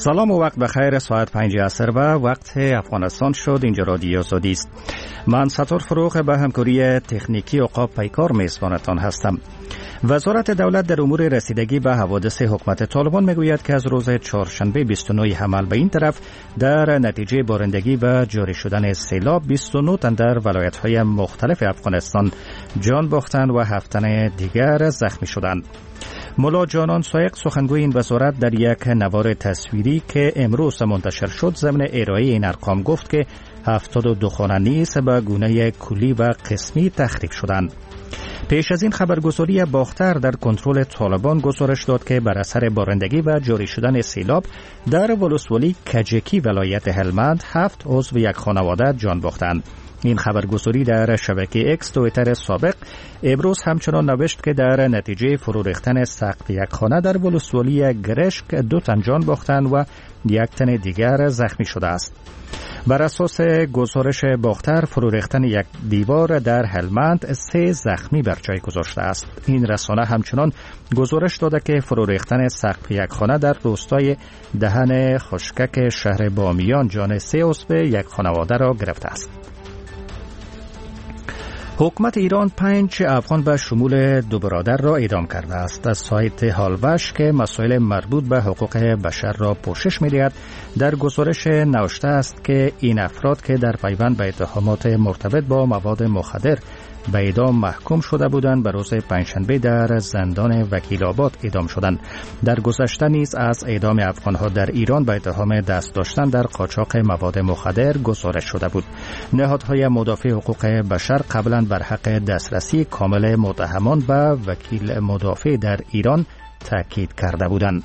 سلام و وقت بخیر. ساعت 5 عصر و وقت افغانستان شد. اینجا رادیو آزادی است. من ستار فروغ به همکاری تکنیکی عقاب پیکار میزبانتان هستم. وزارت دولت در امور رسیدگی به حوادث حکومت طالبان میگوید که از روز چهارشنبه 29 حمل به این طرف در نتیجه بارندگی و جاری شدن سیلاب 29 تن در ولایت‌های مختلف افغانستان جان باختند و 7 تن دیگر زخمی شدند. ملا جانان سایق سخنگوی این وزارت در یک نوار تصویری که امروز منتشر شد ضمن ارائه این ارقام گفت که 72 خانه نیز به گونه کلی و قسمی تخریب شدند. پیش از این خبرگزاری باختر در کنترل طالبان گزارش داد که بر اثر بارندگی و جاری شدن سیلاب در ولسوالی کجکی ولایت هلمند 7 عضو یک خانواده جان باختند. این خبرگزاری در شبکه اکس توییتر سابق امروز همچنان نوشت که در نتیجه فرو ریختن سقف یک خانه در ولسوالی گرشک 2 تن جان باختند و 1 تن دیگر زخمی شده است. بر اساس گزارش باختر فرو ریختن یک دیوار در هلمند 3 زخمی بر جای گذاشته است. این رسانه همچنان گزارش داده که فرو ریختن سقف یک خانه در روستای دهن خشکک شهر بامیان جان 3 عضو یک خانواده را گرفته است. حکومت ایران 5 افغان به شمول 2 برادر را اعدام کرده است. از سایت هالوش که مسائل مربوط به حقوق بشر را پوشش می‌دهد در گزارش نوشته است که این افراد که در پیوند به اتهامات مرتبط با مواد مخدر به اعدام محکوم شده بودند به روز پنجشنبه در زندان وکیل آباد اعدام شدند. در گذشته نیز از اعدام افغان‌ها در ایران به اتهام دست داشتن در قاچاق مواد مخدر گزارش شده بود. نهادهای مدافع حقوق بشر قبلا بر حق دسترسی کامل متهمان به وکیل مدافع در ایران تاکید کرده بودند.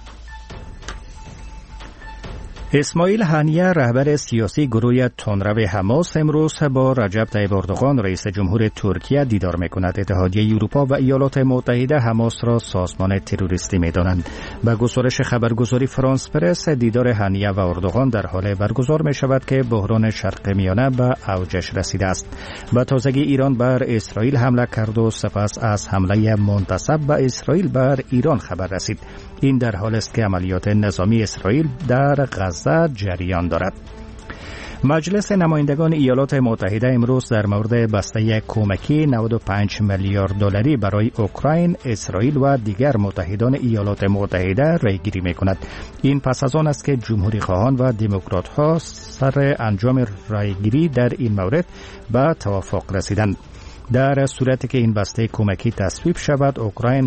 اسماعیل هنیه رهبر سیاسی گروه تندرو حماس امروز با رجب طیب اردوغان رئیس جمهور ترکیه دیدار می‌کند. اتحادیه اروپا و ایالات متحده حماس را سازمان تروریستی می‌دانند. به گزارش خبرگزاری فرانس پرس دیدار هنیه و اردوغان در حال برگزار می‌شود که بحران شرق میانه به اوجش رسیده است. به تازگی ایران بر اسرائیل حمله کرد و سپس از حمله منتسب به اسرائیل بر ایران خبر رسید. این در حالی است که عملیات نظامی اسرائیل در غزه جریان دارد. مجلس نمایندگان ایالات متحده امروز در مورد بسته کمکی 95 میلیارد دلاری برای اوکراین، اسرائیل و دیگر متحدان ایالات متحده رأیگیری می‌کند. این پس از آن است که جمهوری خواهان و دموکرات‌ها سر انجام رأیگیری در این مورد به توافق رسیدند. در صورتی که این بسته کمکی تصویب شود، اوکراین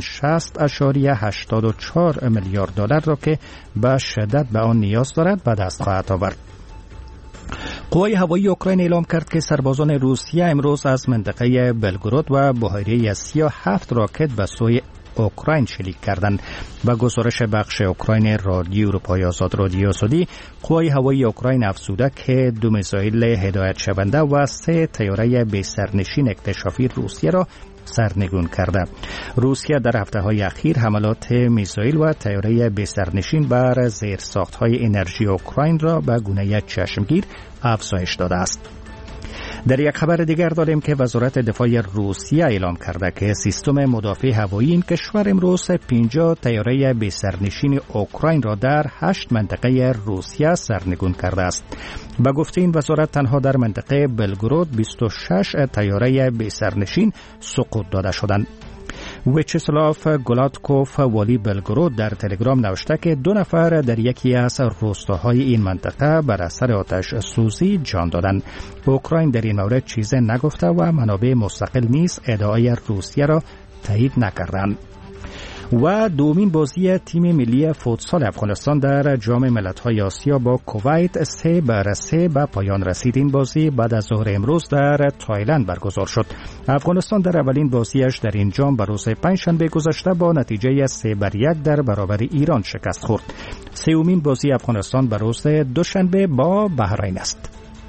60.84 میلیارد دلار را که به شدت به آن نیاز دارد به دست خواهد آورد. قوای هوایی اوکراین اعلام کرد که سربازان روسیه امروز از منطقه بلگراد و بحیره سیاه 7 راکت به سوی اوکراین شلیک کردند. با گزارش بخش اوکراین رادیو اروپای آزاد رادیو آزادی، قوای هوایی اوکراین افزوده که 2 میزایل هدایت شونده و 3 طیاره بی سرنشین اکتشافی روسیه را سرنگون کرده. روسیه در هفته‌های اخیر حملات میزایل و طیاره بی سرنشین بر زیرساخت‌های انرژی اوکراین را به گونه چشمگیر افزایش داده است. در یک خبر دیگر داریم که وزارت دفاع روسیه اعلام کرده که سیستم مدافع هوایی این کشور امروز 50 طیاره بی سرنشین اوکراین را در 8 منطقه روسیه سرنگون کرده است. به گفته این وزارت تنها در منطقه بلگراد 26 طیاره بی سرنشین سقوط داده شدند. ویچسلاف گلاتکوف والی بلگراد در تلگرام نوشته که 2 نفر در یکی از روستاهای این منطقه بر اثر آتش سوزی جان دادند. اوکراین در این مورد چیزی نگفته و منابع مستقل نیز ادعای روسیه را تایید نکردند. و دومین بازی تیم ملی فوتسال افغانستان در جام ملت‌های آسیا با کویت 3-3 به پایان رسید. این بازی بعد از ظهر امروز در تایلند برگزار شد. افغانستان در اولین بازیش در این جام به روز پنجشنبه گذشته با نتیجه 3-1 در برابر ایران شکست خورد. سومین بازی افغانستان به روز دوشنبه با بحرین است.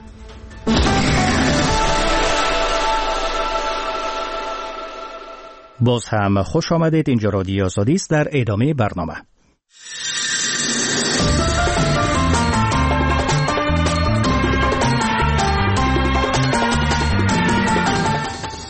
باز هم خوش آمدید. اینجا رادیو آزادی است. در ادامه برنامه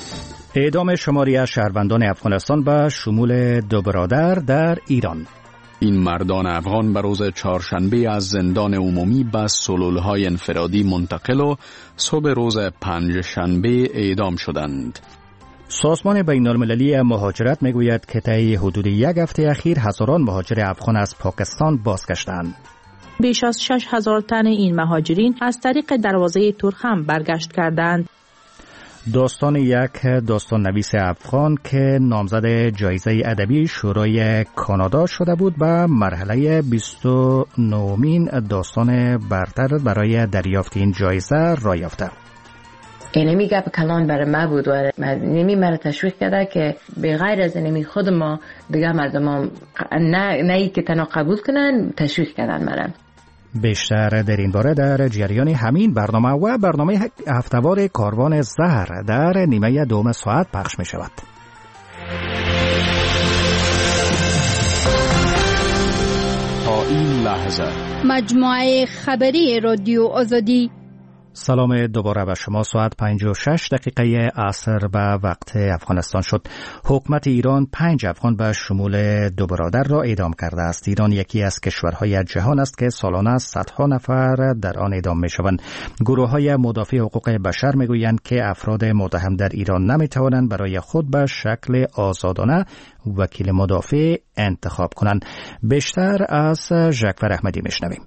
اعدام شماری از شهروندان افغانستان به شمول 2 برادر در ایران. این مردان افغان به روز چهارشنبه از زندان عمومی به سلولهای انفرادی منتقل و صبح روز پنجشنبه اعدام شدند. سازمان بین المللی مهاجرت میگوید که طی حدود یک هفته اخیر هزاران مهاجر افغان از پاکستان بازگشتند. بیش از 6,000 تن این مهاجرین از طریق دروازه ترخم برگشت کردند. داستان یک داستان نویس افغان که نامزد جایزه ادبی شورای کانادا شده بود به مرحله 29مین داستان برتر برای دریافت این جایزه را یافته. اینمی گپ کلان برای ما بود و نمی مرا تشویق کرده که به غیر از اینمی خود ما دیگه مردم نه ای که تنها قبول کنن تشویق کردن مرا. بیشتر در این باره در جریان همین برنامه و برنامه هفتهوار کاروان زهر در نیمه دوم ساعت پخش می شود. تا این لحظه مجموعه خبری رادیو آزادی. سلام دوباره به شما. ساعت 56 دقیقه عصر به وقت افغانستان شد. حکومت ایران 5 افغان به شمول 2 برادر را اعدام کرده است. ایران یکی از کشورهای جهان است که سالانه صدها نفر در آن اعدام می شوند. گروه های مدافع حقوق بشر می گویند که افراد متهم در ایران نمی توانند برای خود به شکل آزادانه وکیل مدافع انتخاب کنند. بیشتر از ژکفر احمدی میشنویم.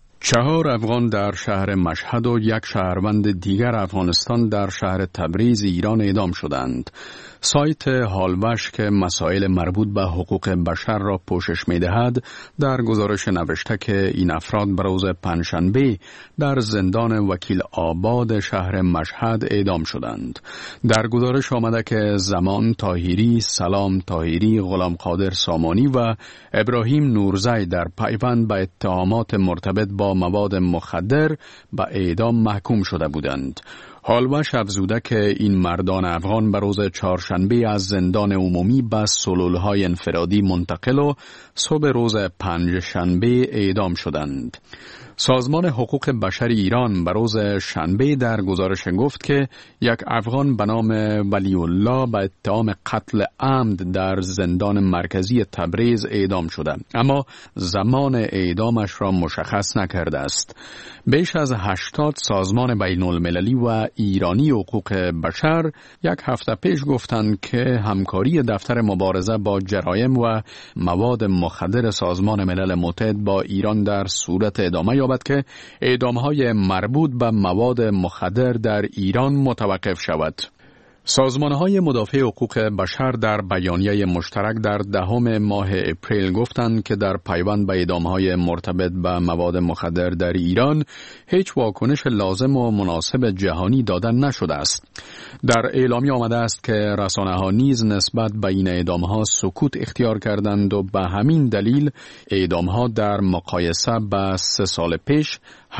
4 افغان در شهر مشهد و 1 شهروند دیگر افغانستان در شهر تبریز ایران اعدام شدند. سایت هالوش که مسائل مربوط به حقوق بشر را پوشش می‌دهد در گزارش نوشته که این افراد به روز پنجشنبه در زندان وکیل آباد شهر مشهد اعدام شدند. در گزارش آمده که زمان طاهری، سلام طاهری، غلام قادر سامانی و ابراهیم نورزی در پیوند به اتهامات مرتبط با مواد مخدر به اعدام محکوم شده بودند. هالوش افزوده که این مردان افغان به روز چهارشنبه از زندان عمومی به سلولهای انفرادی منتقل و صبح روز پنجشنبه اعدام شدند. سازمان حقوق بشر ایران به روز شنبه در گزارش گفت که 1 افغان به نام ولی الله به اتهام قتل عمد در زندان مرکزی تبریز اعدام شده، اما زمان اعدامش را مشخص نکرده است. بیش از 80 سازمان بین المللی و ایرانی حقوق بشر 1 هفته پیش گفتند که همکاری دفتر مبارزه با جرایم و مواد مخدر سازمان ملل متحد با ایران در صورت ادامه یابد که اعدام‌های مربوط به مواد مخدر در ایران متوقف شود. سازمان‌های مدافع حقوق بشر در بیانیه مشترک در 10 ماه اپریل گفتند که در پیوند به اعدام‌های مرتبط به مواد مخدر در ایران هیچ واکنش لازم و مناسب جهانی داده نشده است. در اعلامیه آمده است که رسانه‌ها نیز نسبت به این اعدام‌ها سکوت اختیار کردند و به همین دلیل اعدام‌ها در مقایسه با 3 سال پیش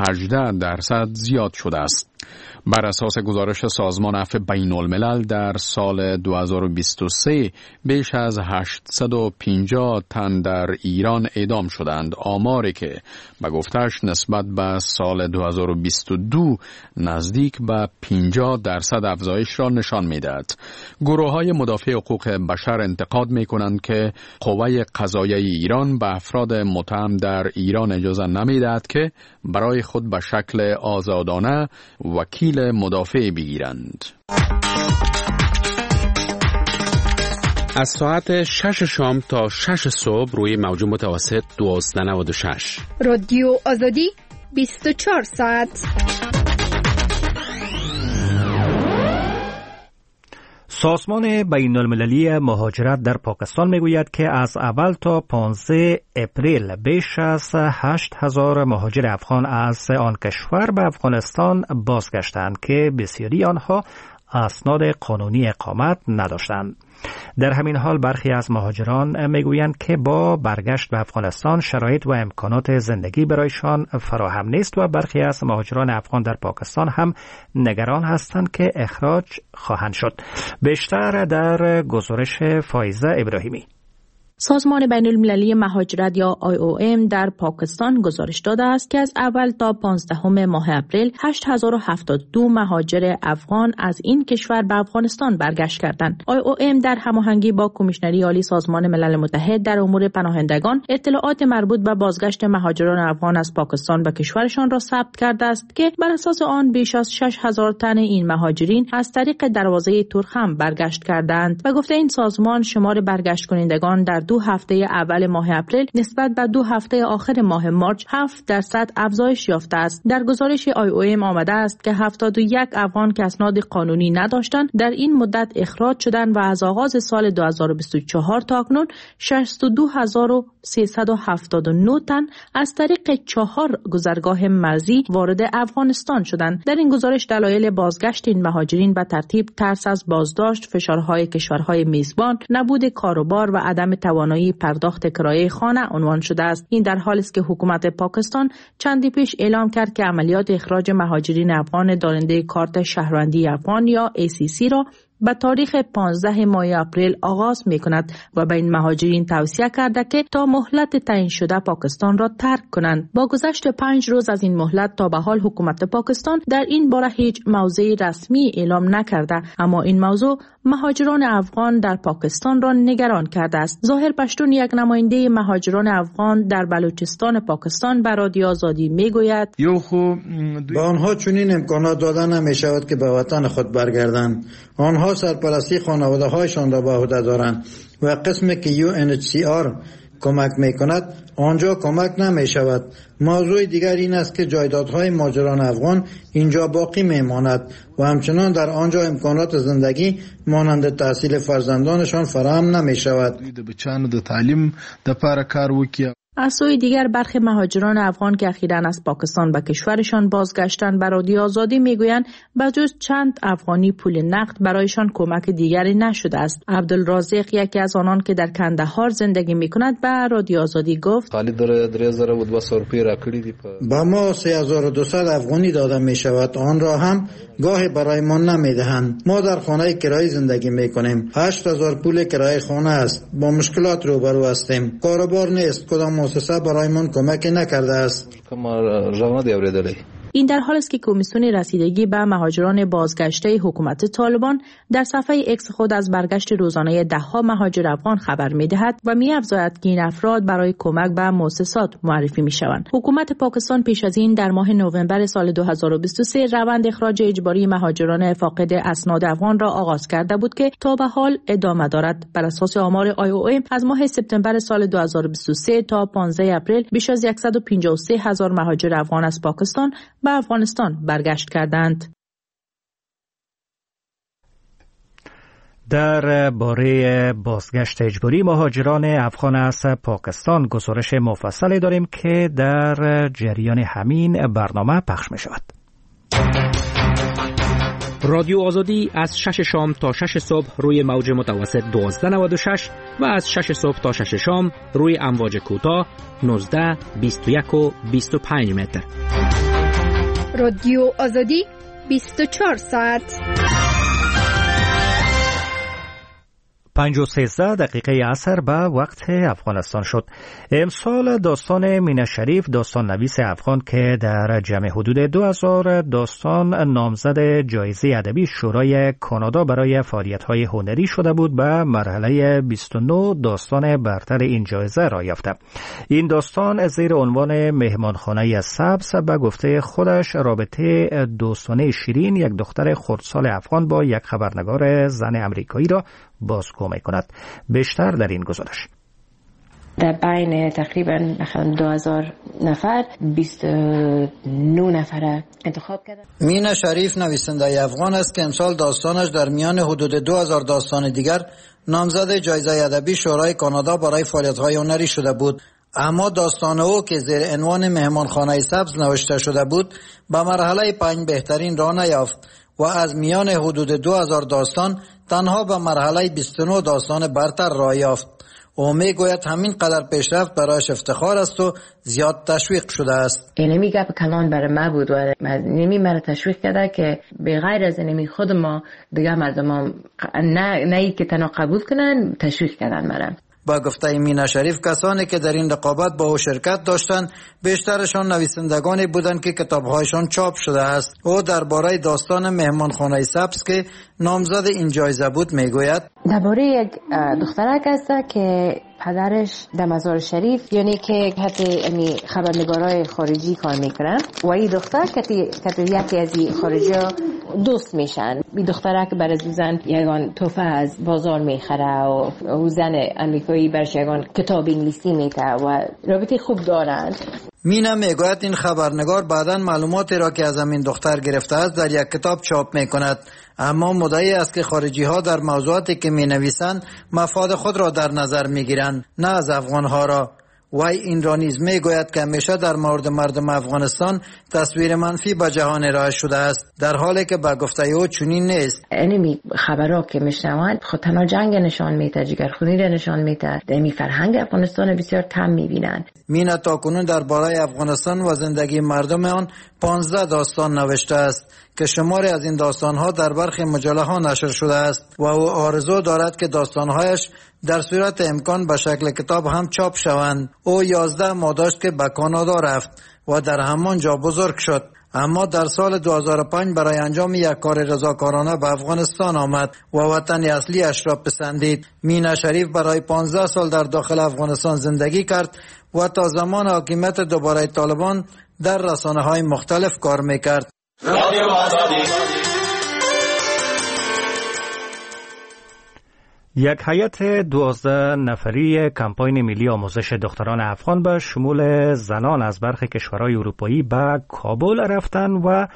18% زیاد شده است. بر اساس گزارش سازمان عفو بین الملل در سال 2023 بیش از 850 تن در ایران اعدام شدند، آماری که به گفتش نسبت به سال 2022 نزدیک به 50% افزایش را نشان می‌دهد. گروه‌های مدافع حقوق بشر انتقاد می‌کنند که قوه قضاییه ایران به افراد متهم در ایران اجازه نمی‌دهد که برای خود به شکل آزادانه وکیل مدافع بگیرند. از ساعت 6 شام تا 6 صبح روی موج متوسط 1296 رادیو آزادی 24 ساعت. سازمان بین المللی مهاجرت در پاکستان میگوید که از اول تا 15 اپریل بیش از 8,000 مهاجر افغان از آن کشور به افغانستان بازگشتند که بسیاری آنها اسناد قانونی اقامت نداشتند. در همین حال برخی از مهاجران میگویند که با برگشت به افغانستان شرایط و امکانات زندگی برایشان فراهم نیست و برخی از مهاجران افغان در پاکستان هم نگران هستند که اخراج خواهند شد. بیشتر در گزارش فایزه ابراهیمی. سازمان بین المللی مهاجرت یا IOM در پاکستان گزارش داده است که از اول تا 15 ماه اپریل 8072 مهاجر افغان از این کشور به افغانستان برگشت کردند. IOM در هماهنگی با کمیشنری عالی سازمان ملل متحد در امور پناهندگان اطلاعات مربوط به بازگشت مهاجران افغان از پاکستان به کشورشان را ثبت کرده است که بر اساس آن بیش از 6000 تن این مهاجرین از طریق دروازه ترخم برگشت کردند و گفته این سازمان شمار برگشت کنندگان در 2 هفته اول ماه اپریل نسبت به 2 هفته آخر ماه مارچ 7% افزایش یافته است. در گزارش IOM آمده است که 71 افغان که اسناد قانونی نداشتند در این مدت اخراج شدند و از آغاز سال 2024 تا اکنون 62379 تن از طریق 4 گذرگاه مرزی وارد افغانستان شدند. در این گزارش دلایل بازگشت این مهاجرین به ترتیب ترس از بازداشت، فشارهای کشورهای میزبان، نبود کاروبار و عدم توانایی پرداخت کرایه خانه عنوان شده است. این در حالی است که حکومت پاکستان چندی پیش اعلام کرد که عملیات اخراج مهاجرین افغان دارنده کارت شهروندی افغان یا ACC را به تاریخ 15 ماه اپریل آغاز می کند و به این مهاجرین توصیه کرده که تا مهلت تعیین شده پاکستان را ترک کنند. با گذشت 5 روز از این مهلت تا به حال حکومت پاکستان در این باره هیچ موضع رسمی اعلام نکرده، اما این موضوع مهاجران افغان در پاکستان را نگران کرده است. ظاهر پشتون، یک نماینده مهاجران افغان در بلوچستان پاکستان به رادیو آزادی می گوید به آنها چنین امکانات داده نمی شود که به وطن خود برگردند. آنها سرپرستی خانواده هایشان را به عهده دارند و قسمی که UNHCR کمک می کند آنجا کمک نمی شود. موضوع دیگر این است که جایدادهای مهاجران افغان اینجا باقی می ماند و همچنان در آنجا امکانات زندگی مانند تحصیل فرزندانشان فراهم نمی شود. از سوی دیگر برخی مهاجران افغان که اخیراً از پاکستان به کشورشان بازگشتند به رادیو آزادی میگویند بجز چند افغانی پول نقد برایشان کمک دیگری نشده است. عبدالرازق، یکی از آنان که در کندهار زندگی میکند، به رادیو آزادی گفت با ما 3200 افغانی داده می شود، آن را هم گاهی برای ما نمی دهند. ما در خانه کرایه زندگی میکنیم. 8000 پول کرایه خانه است. با مشکلات روبرو هستیم. کاروبار نیست. کدام مؤسسه برایمان کمک نکرده است. این در حالی است که کمیسیون رسیدگی به مهاجران بازگشته حکومت طالبان در صفحه اکس خود از برگشت روزانه ده‌ها مهاجر افغان خبر می‌دهد و می‌افزاید که این افراد برای کمک به مؤسسات معرفی می‌شوند. حکومت پاکستان پیش از این در ماه نوامبر سال 2023 روند اخراج اجباری مهاجران فاقد اسناد افغان را آغاز کرده بود که تا به حال ادامه دارد. بر اساس آمار IOM از ماه سپتامبر سال 2023 تا 15 اپریل بیش از 153,000 مهاجر افغان از پاکستان به افغانستان برگشت کردند. در باره بازگشت اجباری مهاجران افغان از پاکستان گزارش مفصلی داریم که در جریان همین برنامه پخش می شود. رادیو آزادی از 6 شام تا 6 صبح روی موج متوسط 1296 و از 6 صبح تا 6 شام روی امواج کوتاه 19، 21 و 25 متر. رادیو آزادی 24 ساعت. 5:13 عصر به وقت افغانستان شد. امسال داستان مینه شریف، داستان نویس افغان که در جمع حدود 2000 داستان نامزد جایزه ادبی شورای کانادا برای فعالیت‌های هنری شده بود، به مرحله 29 داستان برتر این جایزه را یافته. این داستان زیر عنوان مهمانخانه سبز به گفته خودش رابطه دوستانه شیرین یک دختر خردسال افغان با یک خبرنگار زن امریکایی را بازگو می‌کند. بیشتر در این گزارش. در بین تقریبا 2000 نفر 29 نفر انتخاب کردن. مینه شریف نویسنده افغان است که امسال داستانش در میان حدود 2000 داستان دیگر نامزد جایزه ادبی شورای کانادا برای فعالیت‌های هنری شده بود. اما داستان او که زیر عنوان مهمانخانه سبز نوشته شده بود به مرحله 5 بهترین را نیافت و از میان حدود 2000 داستان تنها به مرحله 29 داستان برتر را یافت. او میگوید همین قدر پیشرفت برایش افتخار است و زیاد تشویق شده است. اینمی گپ کلان برای ما بود و نمی مرا تشویق کرده که به غیر از اینمی خود ما دیگه مردم نه ای که تنها قبول کنن تشویق کردن مرا. با گفته مینا شریف کسانی که در این رقابت با او شرکت داشتند بیشترشان نویسندگانی بودند که کتابهایشان چاپ شده است. او درباره داستان مهمانخانه سبز که نامزد این جایزه بود میگوید: درباره یک دخترک است که پدرش در مزار شریف، یعنی که حتی خبرنگارای خارجی کار میکنن و این دختر که یکی از این خارجی دوست میشن. این دخترک برای زن یگان توفه از بازار میخره و زن امریکایی برش یگان کتاب انگلیسی میده و رابطه خوب دارند. مینا میگوید این خبرنگار بعداً معلوماتی را که از همین دختر گرفته است در یک کتاب چاپ میکند، اما مدعی است که خارجی ها در موضوعاتی که می نویسند مفاد خود را در نظر می گیرند، نه از افغان ها را. وی این را نیز می گوید که همیشه در مورد مردم افغانستان تصویر منفی به جهان ارائه شده است، در حالی که به گفته او چنین نیست. اینمی خبرها که میشنوند خود تنها جنگ نشان میده، جگرخونی را نشان میده، دمی فرهنگ افغانستان بسیار کم میبینند. مینا تاکنون درباره افغانستان و زندگی مردم آن 15 داستان نوشته است که شماری از این داستانها در برخی مجله ها نشر شده است و او آرزو دارد که داستانهایش در صورت امکان به شکل کتاب هم چاپ شوند. او 11 ماه داشت که به کانادا رفت و در همان جا بزرگ شد، اما در سال 2005 برای انجام یک کار رضاکارانه به افغانستان آمد و وطن اصلی اش را پسندید. مینا شریف برای 15 سال در داخل افغانستان زندگی کرد و تا زمان حاکمیت دوباره طالبان در رسانه‌های مختلف کار میکرد. یک هیئت 12 نفری کمپاین ملی آموزش دختران افغان به شمول زنان از برخی کشورهای اروپایی به کابل رفتند و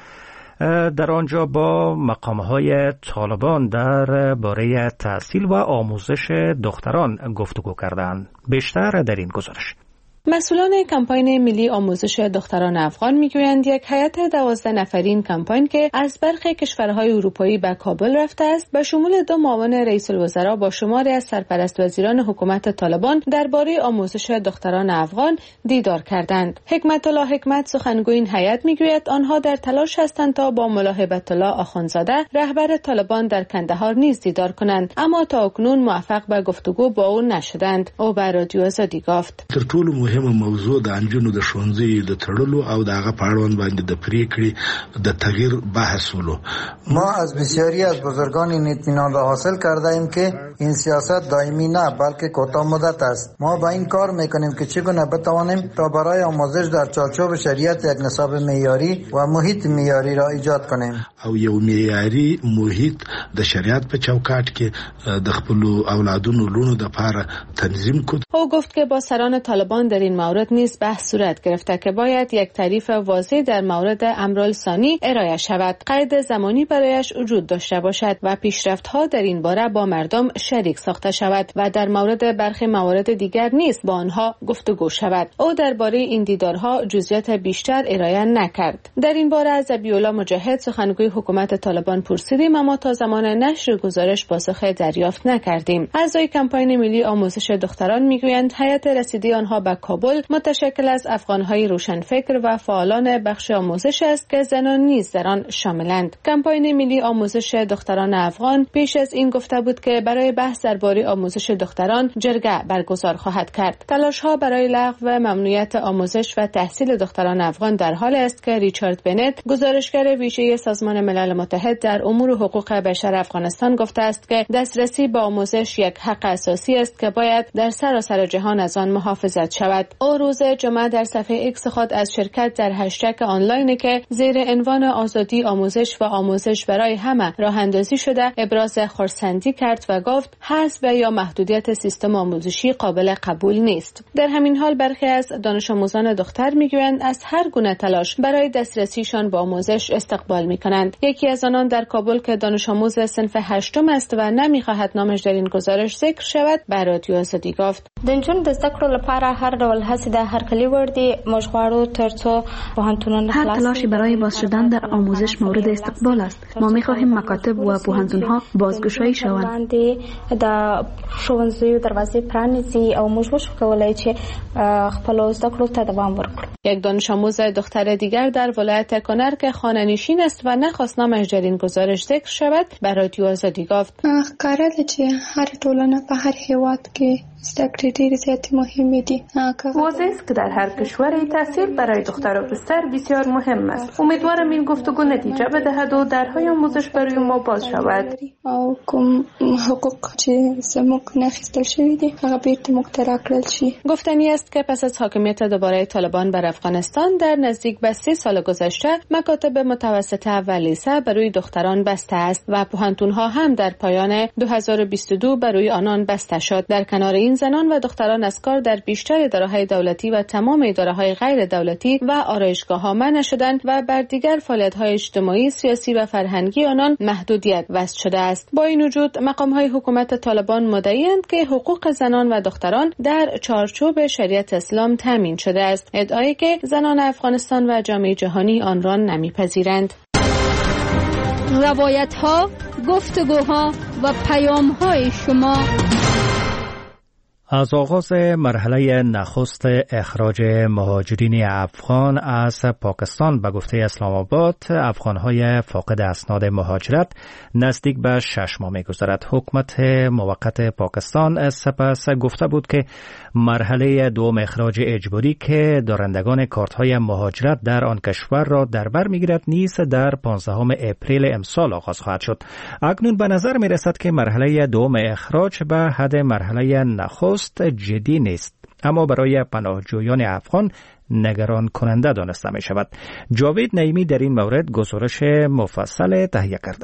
در آنجا با مقامهای طالبان در باره تحصیل و آموزش دختران گفتگو کردند. بیشتر در این گزارش. مسئولان کمپاین ملی آموزش دختران افغان میگویند یک هیئت 12 نفرین کمپاین که از برخی کشورهای اروپایی به کابل رفته است به شمول 2 معاون رئیس الوزراء با شماری از سرپرست وزیران حکومت طالبان درباره آموزش دختران افغان دیدار کردند. حکمت الله حکمت سخنگوی این هیئت میگوید آنها در تلاش هستند تا با ملاحبت الله آخوندزاده رهبر طالبان در کندهار نیز دیدار کنند، اما تا اکنون موفق به گفتگو با او نشدند. او به رادیو آزادی گفت: مهمه موضوع د انجونو د ښوونځي د تړلو او د هغه په اړوند باندې د پریکړې د تغییر بحث ولو. ما از بسیاری از بزرگان این اطمینان را حاصل کرده ایم که این سیاست دائمی نه بلکه کوتاه مدت است. ما با این کار میکنیم که چگونه بتوانیم تا برای آموزش در چارچوب شریعت یک نصاب معیاری و محیط معیاری را ایجاد کنیم او یو معیاری محیط د شریعت په چوکاټ کې د خپل اولادونو لونو د لپاره تنظیم کړو. او گفت که با سران طالبان در این مورد نیز بحث صورت گرفته که باید یک تعریف واضح در مورد امرالثانی ارائه شود، قید زمانی برایش وجود داشته باشد و پیشرفت‌ها در این باره با مردم شریک ساخته شود و در مورد برخی موارد دیگر نیز با آنها گفتگو شود. او درباره این دیدارها جزئیات بیشتر ارائه نکرد. در این باره از ابی‌الله مجاهد سخنگوی حکومت طالبان پرسیدیم، اما تا زمان نشر گزارش پاسخ دریافت نکردیم. اعضای کمپاین ملی آموزش دختران میگویند هیئت رسیدگی آنها به کابل متشکل از افغان‌های روشنفکر و فعالان بخش آموزش است که زنان نیز در آن شاملند. کمپاین ملی آموزش دختران افغان پیش از این گفته بود که برای بحث درباره آموزش دختران جرگه برگزار خواهد کرد. تلاش‌ها برای لغو ممنوعیت آموزش و تحصیل دختران افغان در حال است که ریچارد بنت، گزارشگر ویژه سازمان ملل متحد در امور حقوق بشر افغانستان، گفته است که دسترسی به آموزش یک حق اساسی است که باید در سراسر جهان از آن محافظت شود. او روز جمعه در صفحه ایکس خود از شرکت در هشتگ آنلاینی که زیر عنوان آزادی آموزش و آموزش برای همه راه اندازی شده ابراز خرسندی کرد و گفت حذف یا محدودیت سیستم آموزشی قابل قبول نیست. در همین حال برخی از دانش آموزان دختر میگویند از هر گونه تلاش برای دسترسیشان به آموزش استقبال میکنند. یکی از آنان در کابل که دانش آموز صنف 8 است و نمیخواهد نامش در این گزارش ذکر شود به رادیو آزادی گفت: د نجونو د زده کړو لپاره هر ډول هڅې د هر کلی وړ دي. موږ غواړو ترڅو پوهنتونونه هر تلاشی برای باز شدن در آموزش مورد استقبال است. ما می‌خواهیم مکاتب و پوهنتون‌ها بازگشایی شوند. د ښوونځیو دروازې پرانیزي او موږ وشو کولای چې خپل زده کړو ته دوام ورکړو. یک دانش آموز دختر دیگر در ولایت کنر که خانه‌نشین است و نخواست نامش در این گزارش ذکر شود به رادیو آزادی گفت: ښکاره ده چې هر ټولنه په هر هیواد کې زده‌کړې ډېرې زیاتې مهمې دي. واضح است که در هر کشوری تحصیل برای دختر و پسر بسیار مهم است. امیدوارم این گفتگو نتیجه بدهد و درهای آموزش برای ما باز شود. او کوم حقوق چې زموږ ناخیستل شوي دي هغه بیرته موږ ته راکړل شي. گفتنی است که پس از حاکمیت دوباره طالبان بر افغانستان در نزدیک به 3 سال گذشته مکاتب متوسطه و لیسه برای دختران بسته است و پوهنتون‌ها هم در پایان 2022 برای آنان بسته شد. در کنار این زنان و دختران از کار در بیشتر اداره‌های دولتی و تمام اداره‌های غیر دولتی و آرایشگاه‌ها منع شدند و بر دیگر فعالیت‌های اجتماعی، سیاسی و فرهنگی آنان محدودیت وضع شده است. با این وجود مقام‌های حکومت طالبان مدعی‌اند که حقوق زنان و دختران در چارچوب شریعت اسلام تامین شده است، ادعایی که زنان افغانستان و جامعه جهانی آن را نمی‌پذیرند. روایت‌ها، گفتگوها و پیام‌های شما. از آغاز مرحله نخست اخراج مهاجرین افغان از پاکستان به گفته اسلام آباد، افغان‌های فاقد اسناد مهاجرت نزدیک به 6 ماه می‌گذرد. حکومت موقت پاکستان سپس گفته بود که مرحله دوم اخراج اجباری که دارندگان کارت‌های مهاجرت در آن کشور را در بر می‌گیرد نیز در 15 اپریل امسال آغاز خواهد شد. اکنون به نظر می‌رسد که مرحله دوم اخراج به حد مرحله نخست جدی نیست، اما برای پناهجویان افغان نگران کننده دانسته می شود. جاوید نعیمی در این مورد گزارش مفصل تهیه کرده.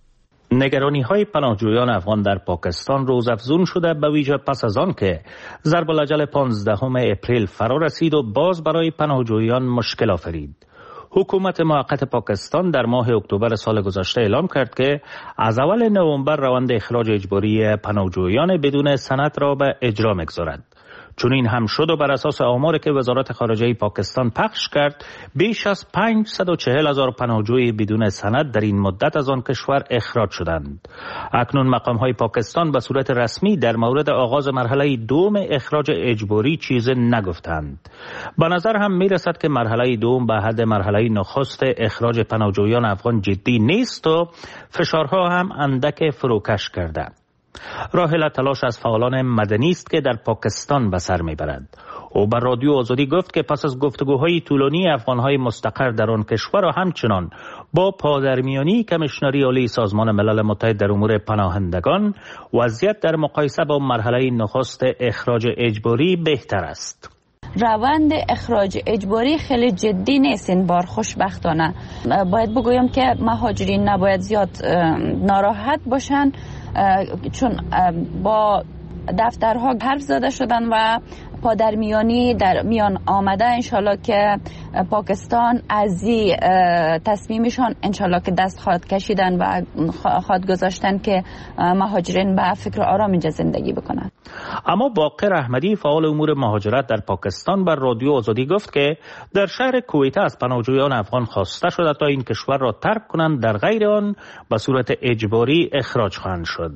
نگرانی های پناهجویان افغان در پاکستان روزافزون شده، به ویژه پس از آن که ضرب الاجل 15 اپریل فرا رسید و باز برای پناهجویان مشکل آفرید. حکومت موقت پاکستان در ماه اکتبر سال گذشته اعلام کرد که از اول نوامبر روند اخراج اجباری پناهجویان بدون سند را به اجرا می‌گذارد. چون این هم شد و بر اساس آماری که وزارت خارجه پاکستان پخش کرد، بیش از 540,000 پناهجوی بدون سند در این مدت از آن کشور اخراج شدند. اکنون مقام‌های پاکستان به صورت رسمی در مورد آغاز مرحله دوم اخراج اجباری چیزی نگفتند. به نظر هم می‌رسد که مرحله دوم به حد مرحله نخست اخراج پناهجویان افغان جدی نیست و فشارها هم اندک فروکش کرده. راحل تلاش از فعالان مدنی است که در پاکستان به سر میبرد. او بر رادیو آزادی گفت که پس از گفتگوهای طولانی افغانهای مستقر در آن کشور و همچنان با پادرمیانی کمیشنری عالی سازمان ملل متحد در امور پناهندگان، وضعیت در مقایسه با مرحله نخست اخراج اجباری بهتر است. روند اخراج اجباری خیلی جدی نیست این بار، خوشبختانه. باید بگویم که مهاجرین نباید زیاد ناراحت باشن، چون با دفترها حرف زده شدن و پادرمیانی در میان آمده. انشالله که پاکستان از این تصمیمشان انشالله که دست خواهد کشیدن و خواهد گذاشتن که مهاجرین به فکر آرام اینجا زندگی بکنن. اما باقر احمدی فعال امور مهاجرت در پاکستان بر رادیو آزادی گفت که در شهر کویته از پناهجویان افغان خواسته شده تا این کشور را ترک کنند، در غیر آن به صورت اجباری اخراج خواهند شد.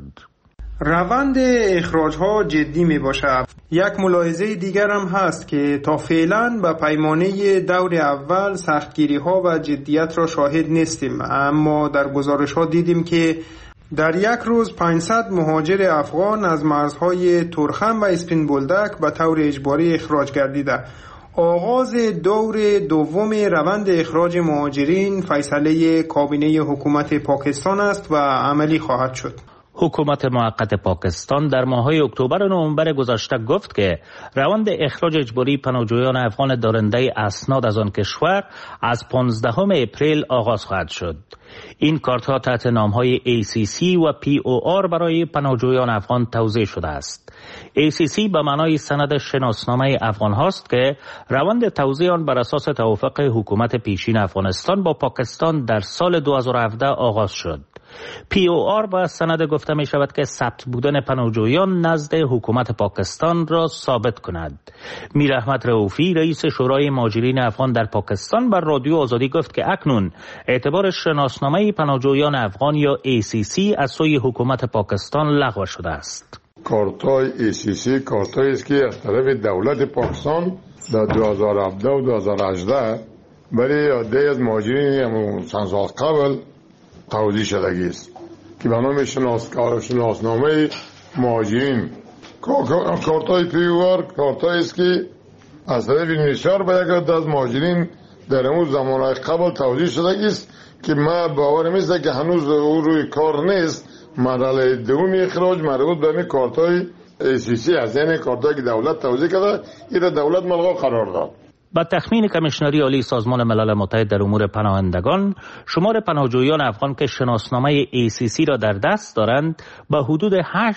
روند اخراج ها جدی می باشد. یک ملاحظه دیگر هم هست که تا فعلا به پیمانه دور اول سختگیری ها و جدیت را شاهد نیستیم، اما در گزارش ها دیدیم که در یک روز 500 مهاجر افغان از مرزهای تورخم و اسپین بولدک به طور اجباری اخراج گردیده. آغاز دور دوم روند اخراج مهاجرین فیصله کابینه حکومت پاکستان است و عملی خواهد شد. حکومت موقت پاکستان در ماه‌های اکتبر و نوامبر گذشته گفت که روند اخراج اجباری پناهجویان افغان دارنده اسناد از آن کشور از 15 اپریل آغاز خواهد شد. این کارت‌ها تحت نام‌های ACC و POR برای پناهجویان افغان توزیع شده است. ACC به معنای سند شناسنامه افغان هاست که روند توزیع آن بر اساس توافق حکومت پیشین افغانستان با پاکستان در سال 2017 آغاز شد. POR با سند گفته می شود که ثبت بودن پناهجویان نزد حکومت پاکستان را ثابت کند. میر احمد رؤوفی رئیس شورای مهاجرین افغان در پاکستان بر رادیو آزادی گفت که اکنون اعتبار شناسنامه پناهجویان افغان یا ACC از سوی حکومت پاکستان لغو شده است. کارتای ACC کارتایی است که از طرف دولت پاکستان در 2017 و 2018 برای عده از مهاجرین چند سال قبل توزیع شدگی است که به نام شناسنامه مهاجرین کارتای پیوار کارتایی است که از طرف نشار به یک عده از مهاجرین در اون زمانهای قبل توضیح شده است که ما باور میسته که هنوز او روی کار نیست. مرحله دومی اخراج مربوط به این کارتای ACC از یعنی کارتایی که دولت توضیح کرده این دولت ملغا قرار داد. با تخمین کمیشنری عالی سازمان ملل متحد در امور پناهندگان، شمار پناهجویان افغان که شناسنامه ACC را در دست دارند به حدود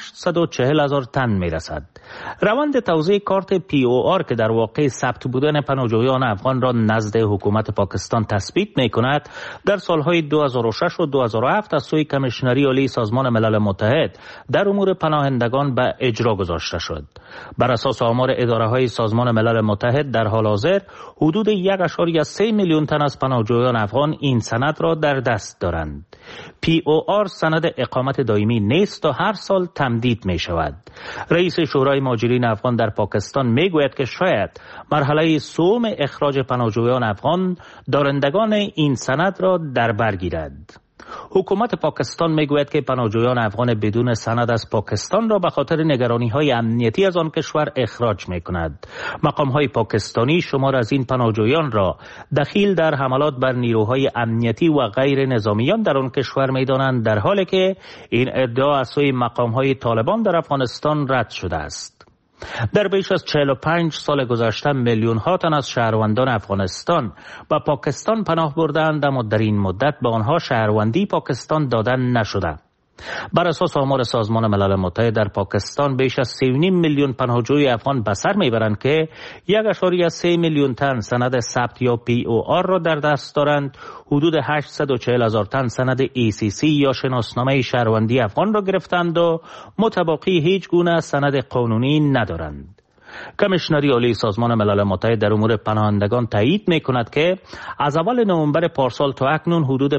840,000 تن میرسد. روند توزیع کارت POR که در واقع ثبت بودن پناهجویان افغان را نزد حکومت پاکستان تثبیت می‌کند، در سالهای 2006 و 2007 از سوی کمیشنری عالی سازمان ملل متحد در امور پناهندگان به اجرا گذاشته شد. بر اساس آمار اداره‌های سازمان ملل متحد در حال حاضر حدود 1.3 میلیون تن از پناهجویان افغان این سند را در دست دارند. POR سند اقامت دائمی نیست و هر سال تمدید می شود. رئیس شورای مهاجرین افغان در پاکستان می گوید که شاید مرحله سوم اخراج پناهجویان افغان دارندگان این سند را در بر گیرد. حکومت پاکستان میگوید که پناهجویان افغان بدون سند از پاکستان را به خاطر نگرانی‌های امنیتی از آن کشور اخراج می‌کند. مقام‌های پاکستانی شمار از این پناهجویان را دخیل در حملات بر نیروهای امنیتی و غیر نظامیان در آن کشور می‌دانند، در حالی که این ادعا از سوی مقام‌های طالبان در افغانستان رد شده است. در بیش از 45 سال گذشته میلیون ها تن از شهروندان افغانستان به پاکستان پناه بردند، اما در این مدت به آنها شهروندی پاکستان داده نشده. بر اساس آمار سازمان ملل متحد در پاکستان بیش از 3.5 میلیون پناهجوی افغان به سر میبرند که 1.3 میلیون تن سند ثبت یا POR را در دست دارند. حدود 840,000 تن سند ACC یا شناسنامه شهروندی افغان را گرفتند و متباقی هیچ گونه سند قانونی ندارند. کمیشنری عالی سازمان ملل متحد در امور پناهندگان تایید می کند که از اول نوامبر پارسال تا اکنون حدود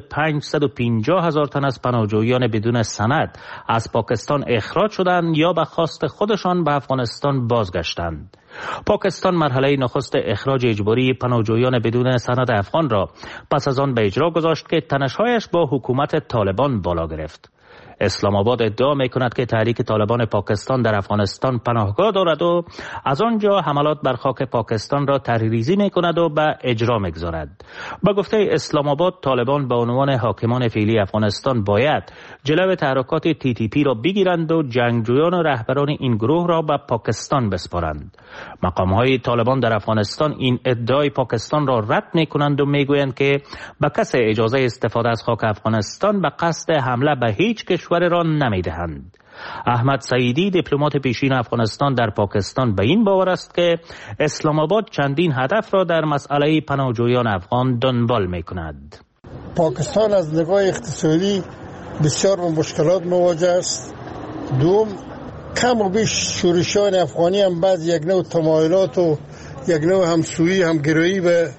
550,000 تن از پناهجویان بدون سند از پاکستان اخراج شدند یا به خواست خودشان به افغانستان بازگشتند. پاکستان مرحله نخست اخراج اجباری پناهجویان بدون سند افغان را پس از آن به اجرا گذاشت که تنش‌هایش با حکومت طالبان بالا گرفت. اسلام آباد ادعا می کند که تحریک طالبان پاکستان در افغانستان پناهگاه دارد و از آنجا حملات بر خاک پاکستان را طرحریزی می کند و به اجرا می گذارد. با گفته اسلام آباد، طالبان به عنوان حاکمان فعلی افغانستان باید جلو تحرکات TTP را بگیرند و جنگجویان و رهبران این گروه را به پاکستان بسپارند. مقام‌های طالبان در افغانستان این ادعای پاکستان را رد می کنند و می گویند که به کسی اجازه استفاده از خاک افغانستان به قصد حمله به هیچ کشور را نمی‌دهند. احمد سعیدی، دیپلمات پیشین افغانستان در پاکستان، به این باور است که اسلام آباد چندین هدف را در مسئله پناهجویان افغان دنبال می‌کند. پاکستان از نگاه اقتصادی بسیار با مشکلات مواجه است. دوم، کم و بیش شورشیان افغانی هم بعد یک نوع تمایلات و یک نوع همسویی همگرایی به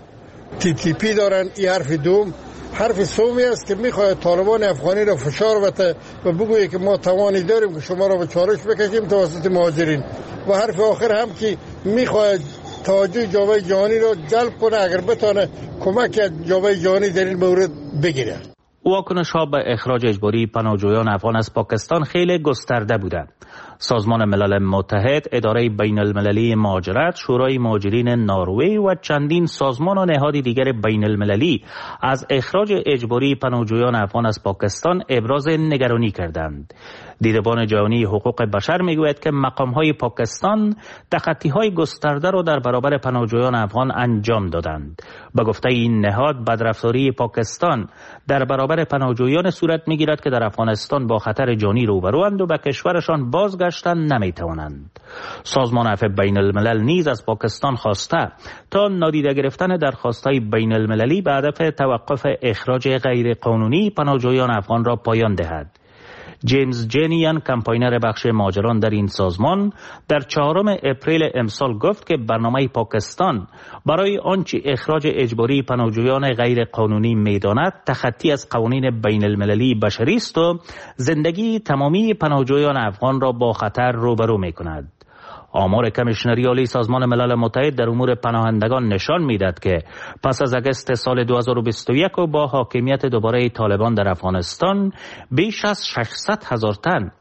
TTP دارند. این حرف دوم. حرف سومی است که میخواهد طالبان افغانی را فشار بده و بگویه که ما توانی داریم که شما را به چالش بکشیم توسط مهاجرین. و حرف آخر هم که میخواهد توجه جامعه جهانی را جلب کنه اگر بتانه کمک جامعه جهانی در این مورد بگیره. واکنش ها به اخراج اجباری پناهجویان افغان از پاکستان خیلی گسترده بوده. سازمان ملل متحد، اداره بین المللی مهاجرت، شورای مهاجرین نروژ و چندین سازمان و نهاد دیگر بین المللی از اخراج اجباری پناهجویان افغان از پاکستان ابراز نگرانی کردند. دیدبان جهانی حقوق بشر میگوید که مقام‌های پاکستان تخطی‌های گسترده را در برابر پناهجویان افغان انجام دادند. به گفته این نهاد، بدرفتاری پاکستان در برابر پناهجویان صورت میگیرد که در افغانستان با خطر جانی روبروند و به کشورشان بازگشتن نمیتوانند. سازمان عفو بین الملل نیز از پاکستان خواسته تا نادیده گرفتن درخواست‌های بین المللی به هدف توقف اخراج غیر قانونی پناهجویان افغان را پایان دهد. جیمز جنیان، کمپاینر بخش مهاجران در این سازمان، در 4 اپریل امسال گفت که برنامه پاکستان برای آنچه اخراج اجباری پناهجویان غیر قانونی می‌داند تخطی از قوانین بین المللی بشری است و زندگی تمامی پناهجویان افغان را با خطر روبرو می‌کند. آمار کمیشنری عالی سازمان ملل متحد در امور پناهندگان نشان می‌دهد که پس از اگست سال 2021 و با حاکمیت دوباره طالبان در افغانستان بیش از 600,000 تن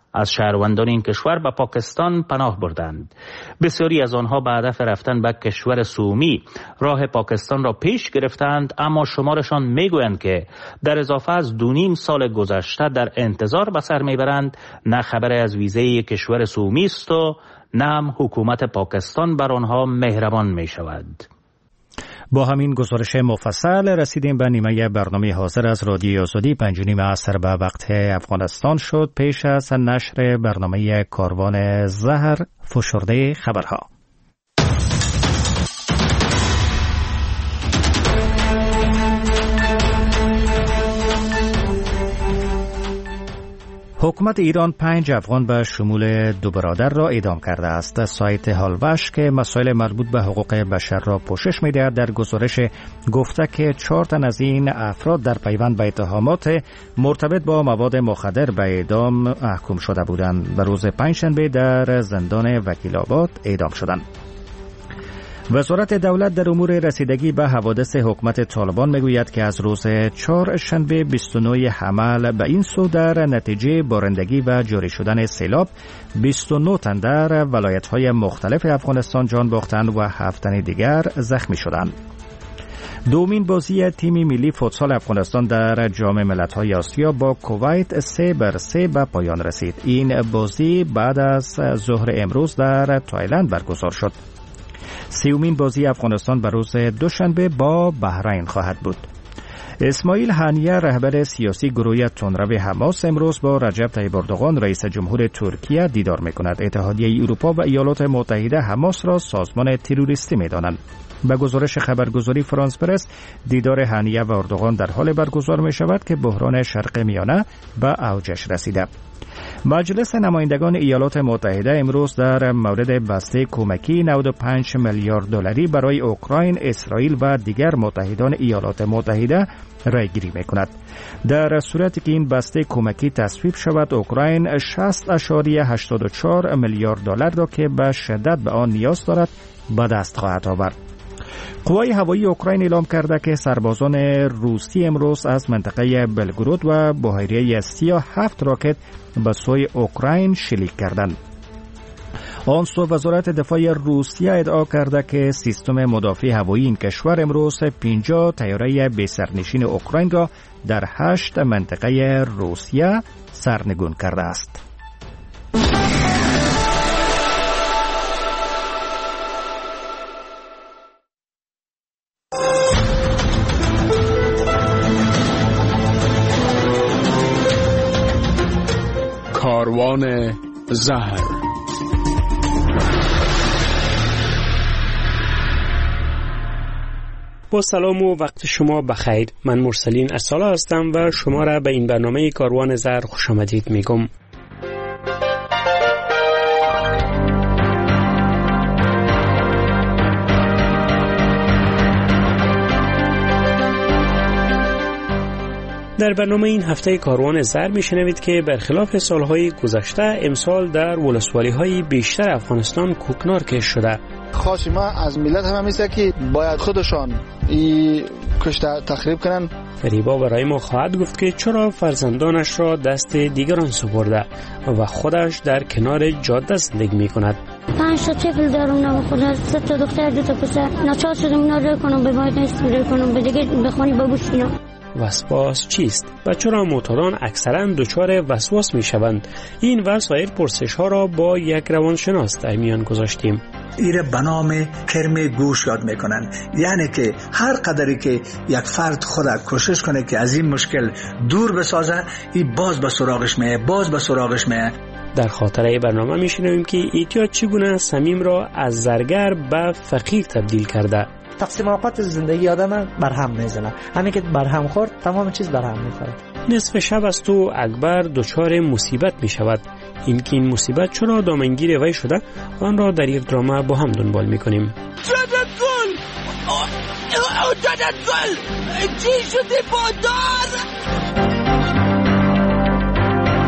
از شهروندان این کشور به پاکستان پناه بردند. بسیاری از آنها به هدف رفتن به کشور سومی راه پاکستان را پیش گرفتند، اما شمارشان میگویند که در اضافه از 2.5 سال گذشته در انتظار به سر میبرند، نه خبر از ویزه کشور سومی است و نه هم حکومت پاکستان بر آنها مهربان می شود. با همین گزارش مفصل رسیدیم به نیمه برنامه حاضر از رادیوی آزادی. 5:30 عصر به وقت افغانستان شد. پیش از نشر برنامه کاروان زهر، فشرده خبرها. حکومت ایران 5 افغان به شمول 2 برادر را اعدام کرده است. سایت هالوش که مسائل مربوط به حقوق بشر را پوشش می‌دهد در گزارش گفته که 4 تن از این افراد در پیوند به اتهامات مرتبط با مواد مخدر به اعدام محکوم شده بودند. به روز پنجشنبه در زندان وکیل آباد اعدام شدند. وزارت دولت در امور رسیدگی به حوادث حکومت طالبان میگوید که از روز 4 شنبه 29 حمل به این سو در نتیجه بارندگی و جاری شدن سیلاب 29 تن در ولایت‌های مختلف افغانستان جان باختند و 7 تن دیگر زخمی شدند. دومین بازی تیم ملی فوتسال افغانستان در جام ملت‌های آسیا با کویت 3-3 به پایان رسید. این بازی بعد از ظهر امروز در تایلند برگزار شد. 30مین بازی افغانستان به روز دوشنبه با بحرین خواهد بود. اسماعیل هانیه رهبر سیاسی گروه تندرو حماس امروز با رجب طیب اردوغان رئیس جمهور ترکیه دیدار می‌کند. اتحادیه اروپا و ایالات متحده حماس را سازمان تروریستی می‌دانند. به گزارش خبرگزاری فرانس پرس، دیدار هانیه و اردوغان در حال برگزار می‌شود که بحران شرق میانه به اوجش رسیده. مجلس نمایندگان ایالات متحده امروز در مورد بسته کمکی 95 میلیارد دلاری برای اوکراین، اسرائیل و دیگر متحدان ایالات متحده رایگیری می‌کند. در صورتی که این بسته کمکی تصویب شود، اوکراین 60.84 میلیارد دلار را که به شدت به آن نیاز دارد به دست خواهد آورد. قوای هوایی اوکراین اعلام کرده که سربازان روسی امروز از منطقه بلگرود و بحیره 37 راکت به سوی اوکراین شلیک کردند. آن سو وزارت دفاع روسیه ادعا کرده که سیستم مدافع هوایی این کشور امروز 50 طیاره بی سرنشین اوکراین را در 8 منطقه روسیه سرنگون کرده است. کاروان زهر. با سلام و وقت شما بخیر. من مرسلین اصاله هستم و شما را به این برنامه کاروان زهر خوش آمدید میگم. در برنامه این هفته کاروان زهر میشنوید که برخلاف سالهای گذشته امسال در ولسوالی‌های بیشتر افغانستان کوکنار کش شده. خواهش ما از ملت هم میشه که باید خودشان این کشته تخریب کنن. فریبا برای ما خواهد گفت که چرا فرزندانش را دست دیگران سپرده و خودش در کنار جاده زندگی میکند. 5 تا طفل دارم نام خدا، 3 تا دختر 2 تا پسر. ناچار شدم اینا رو کنم، به باید نیست رو کنم، به دیگه بخوانی بابوش اینا. وسواس چیست و چرا معتادان اکثرا دچار وسواس میشوند؟ این و سایر پرسش ها را با یک روانشناس در میان گذاشتیم. ایره به نام کرم گوش یاد میکنن، یعنی که هر قدری که یک فرد خود کوشش کنه که از این مشکل دور بسازه، این باز به سراغش میه. در خاطره برنامه میشنویم که اعتیاد چگونه صمیم را از زرگر به فقیر تبدیل کرده. تقسیم اوقات زندگی آدم برهم میزنه، همین که برهم خورد تمام چیز برهم میخوره. نصف شب است و اکبر دچار مصیبت می شود. این مصیبت چرا دامنگیر وی شده، آن را در یک درامه با هم دنبال می کنیم. جدت گل چی شده بادار؟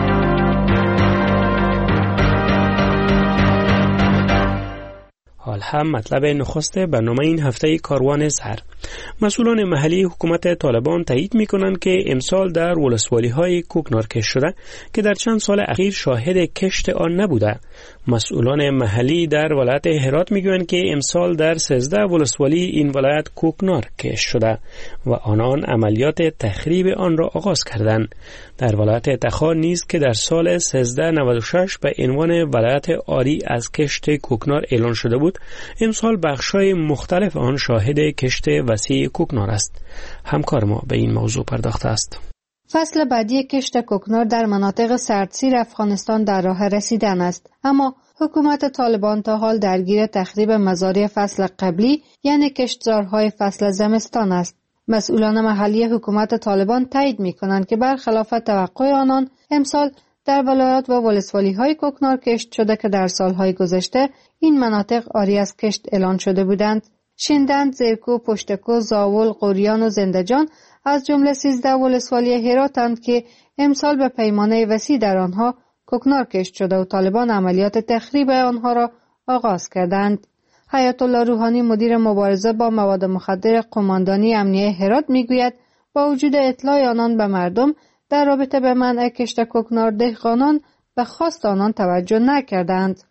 حال هم مطلب نخست برنامه این هفته کاروان سحر. مسئولان محلی حکومت طالبان تایید می‌کنند که امسال در ولسوالی‌های کوکنار کشت شده که در چند سال اخیر شاهد کشت آن نبوده. مسئولان محلی در ولایت هرات میگویند که امسال در 13 ولسوالی این ولایت کوکنار کشت شده و آنان عملیات تخریب آن را آغاز کردند. در ولایت تخار نیز که در سال 1396 به عنوان ولایت عاری از کشت کوکنار اعلان شده بود، امسال بخش‌های مختلف آن شاهد کشت وسیع کوکنار است. همکار ما به این موضوع پرداخته است. فصل بعدی کشت کوکنار در مناطق سردسیر افغانستان در راه رسیدن است، اما حکومت طالبان تا حال درگیر تخریب مزارع فصل قبلی یعنی کشتزارهای فصل زمستان است. مسئولان محلی حکومت طالبان تایید می‌کنند که برخلاف توقع آنان امسال در ولایات و ولسوالی‌های کوکنار کشت شده که در سالهای گذشته این مناطق عاری از کشت اعلان شده بودند. شیندند، زیرکو، پشتکو، زاول، قوریان و زندجان از جمله 13 ولسوالی هراتند که امسال به پیمانه وسیع در آنها کوکنار کشت شده و طالبان عملیات تخریب آنها را آغاز کردند. حیات الله روحانی مدیر مبارزه با مواد مخدر قماندانی امنیه هرات میگوید با وجود اطلاع آنان به مردم در رابطه به منع کشت کوکنار دهقانان به خواست آنان توجه نکردند.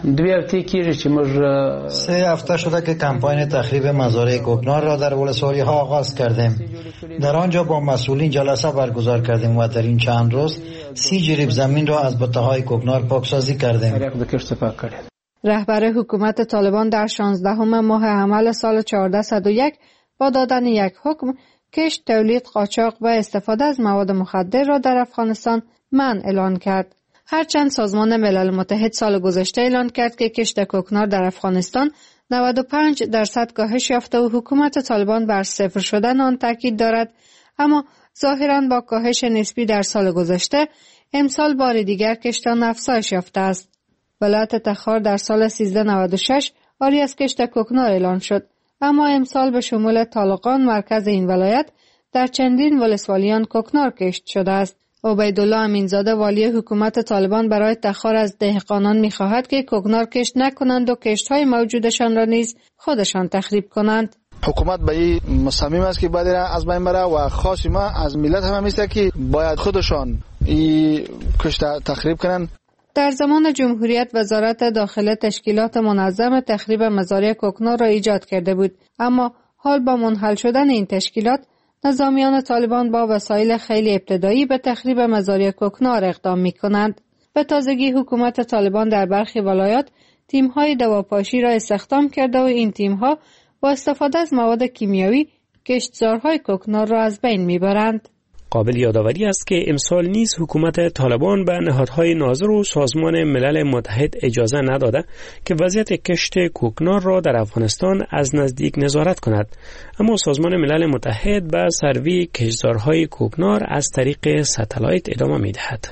3 هفته شده که کمپاین تخریب مزارع کوکنار را در ولسوالی ها آغاز کردیم. در آنجا با مسئولین جلسه برگزار کردیم و در این چند روز 30 جریب زمین را از بته های کوکنار پاکسازی کردیم. رهبر حکومت طالبان در 16 ماه حمل سال 1401 با دادن یک حکم کشت، تولید، قاچاق و استفاده از مواد مخدر را در افغانستان منع اعلان کرد. هرچند سازمان ملل متحد سال گذشته اعلان کرد که کشت کوکنار در افغانستان 95% کاهش یافته و حکومت طالبان بر صفر شدن آن تاکید دارد، اما ظاهراً با کاهش نسبی در سال گذشته امسال بار دیگر کشت آن افزایش یافته است. ولایت تخار در سال 1396 عاری از کشت کوکنار اعلان شد، اما امسال به شمول طالقان مرکز این ولایت در چندین ولسوالیان کوکنار کشت شده است. عبیدالله امینزاده والی حکومت طالبان برای تخار از دهقانان می‌خواهد که کوکنار کشت نکنند و کشت‌های موجودشان را نیز خودشان تخریب کنند. حکومت به این مصمم است که باید از بین بره و خواست ما از ملت هم است که باید خودشان این کشت تخریب کنند. در زمان جمهوریت وزارت داخله تشکیلات منظم تخریب مزارع کوکنار را ایجاد کرده بود، اما حال با منحل شدن این تشکیلات نظامیان طالبان با وسایل خیلی ابتدایی به تخریب مزارع کوکنار اقدام می‌کنند. به تازگی حکومت طالبان در برخی ولایات تیم‌های دواپاشی را استخدام کرده و این تیم‌ها با استفاده از مواد کیمیایی کشتزارهای کوکنار را از بین می‌برند. قابل یادآوری است که امسال نیز حکومت طالبان به نهادهای ناظر و سازمان ملل متحد اجازه نداده که وضعیت کشت کوکنار را در افغانستان از نزدیک نظارت کند، اما سازمان ملل متحد به سروی کشتزارهای کوکنار از طریق ستلایت ادامه می‌دهد.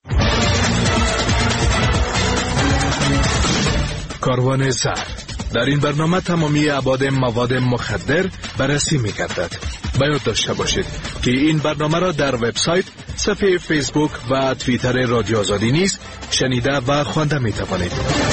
کاروان سحر در این برنامه تمامی ابعاد مواد مخدر بررسی می‌گردد. باید داشته باشید که این برنامه را در وبسایت، صفحه فیسبوک و توییتر رادیو آزادی نیز شنیده و خوانده می‌توانید.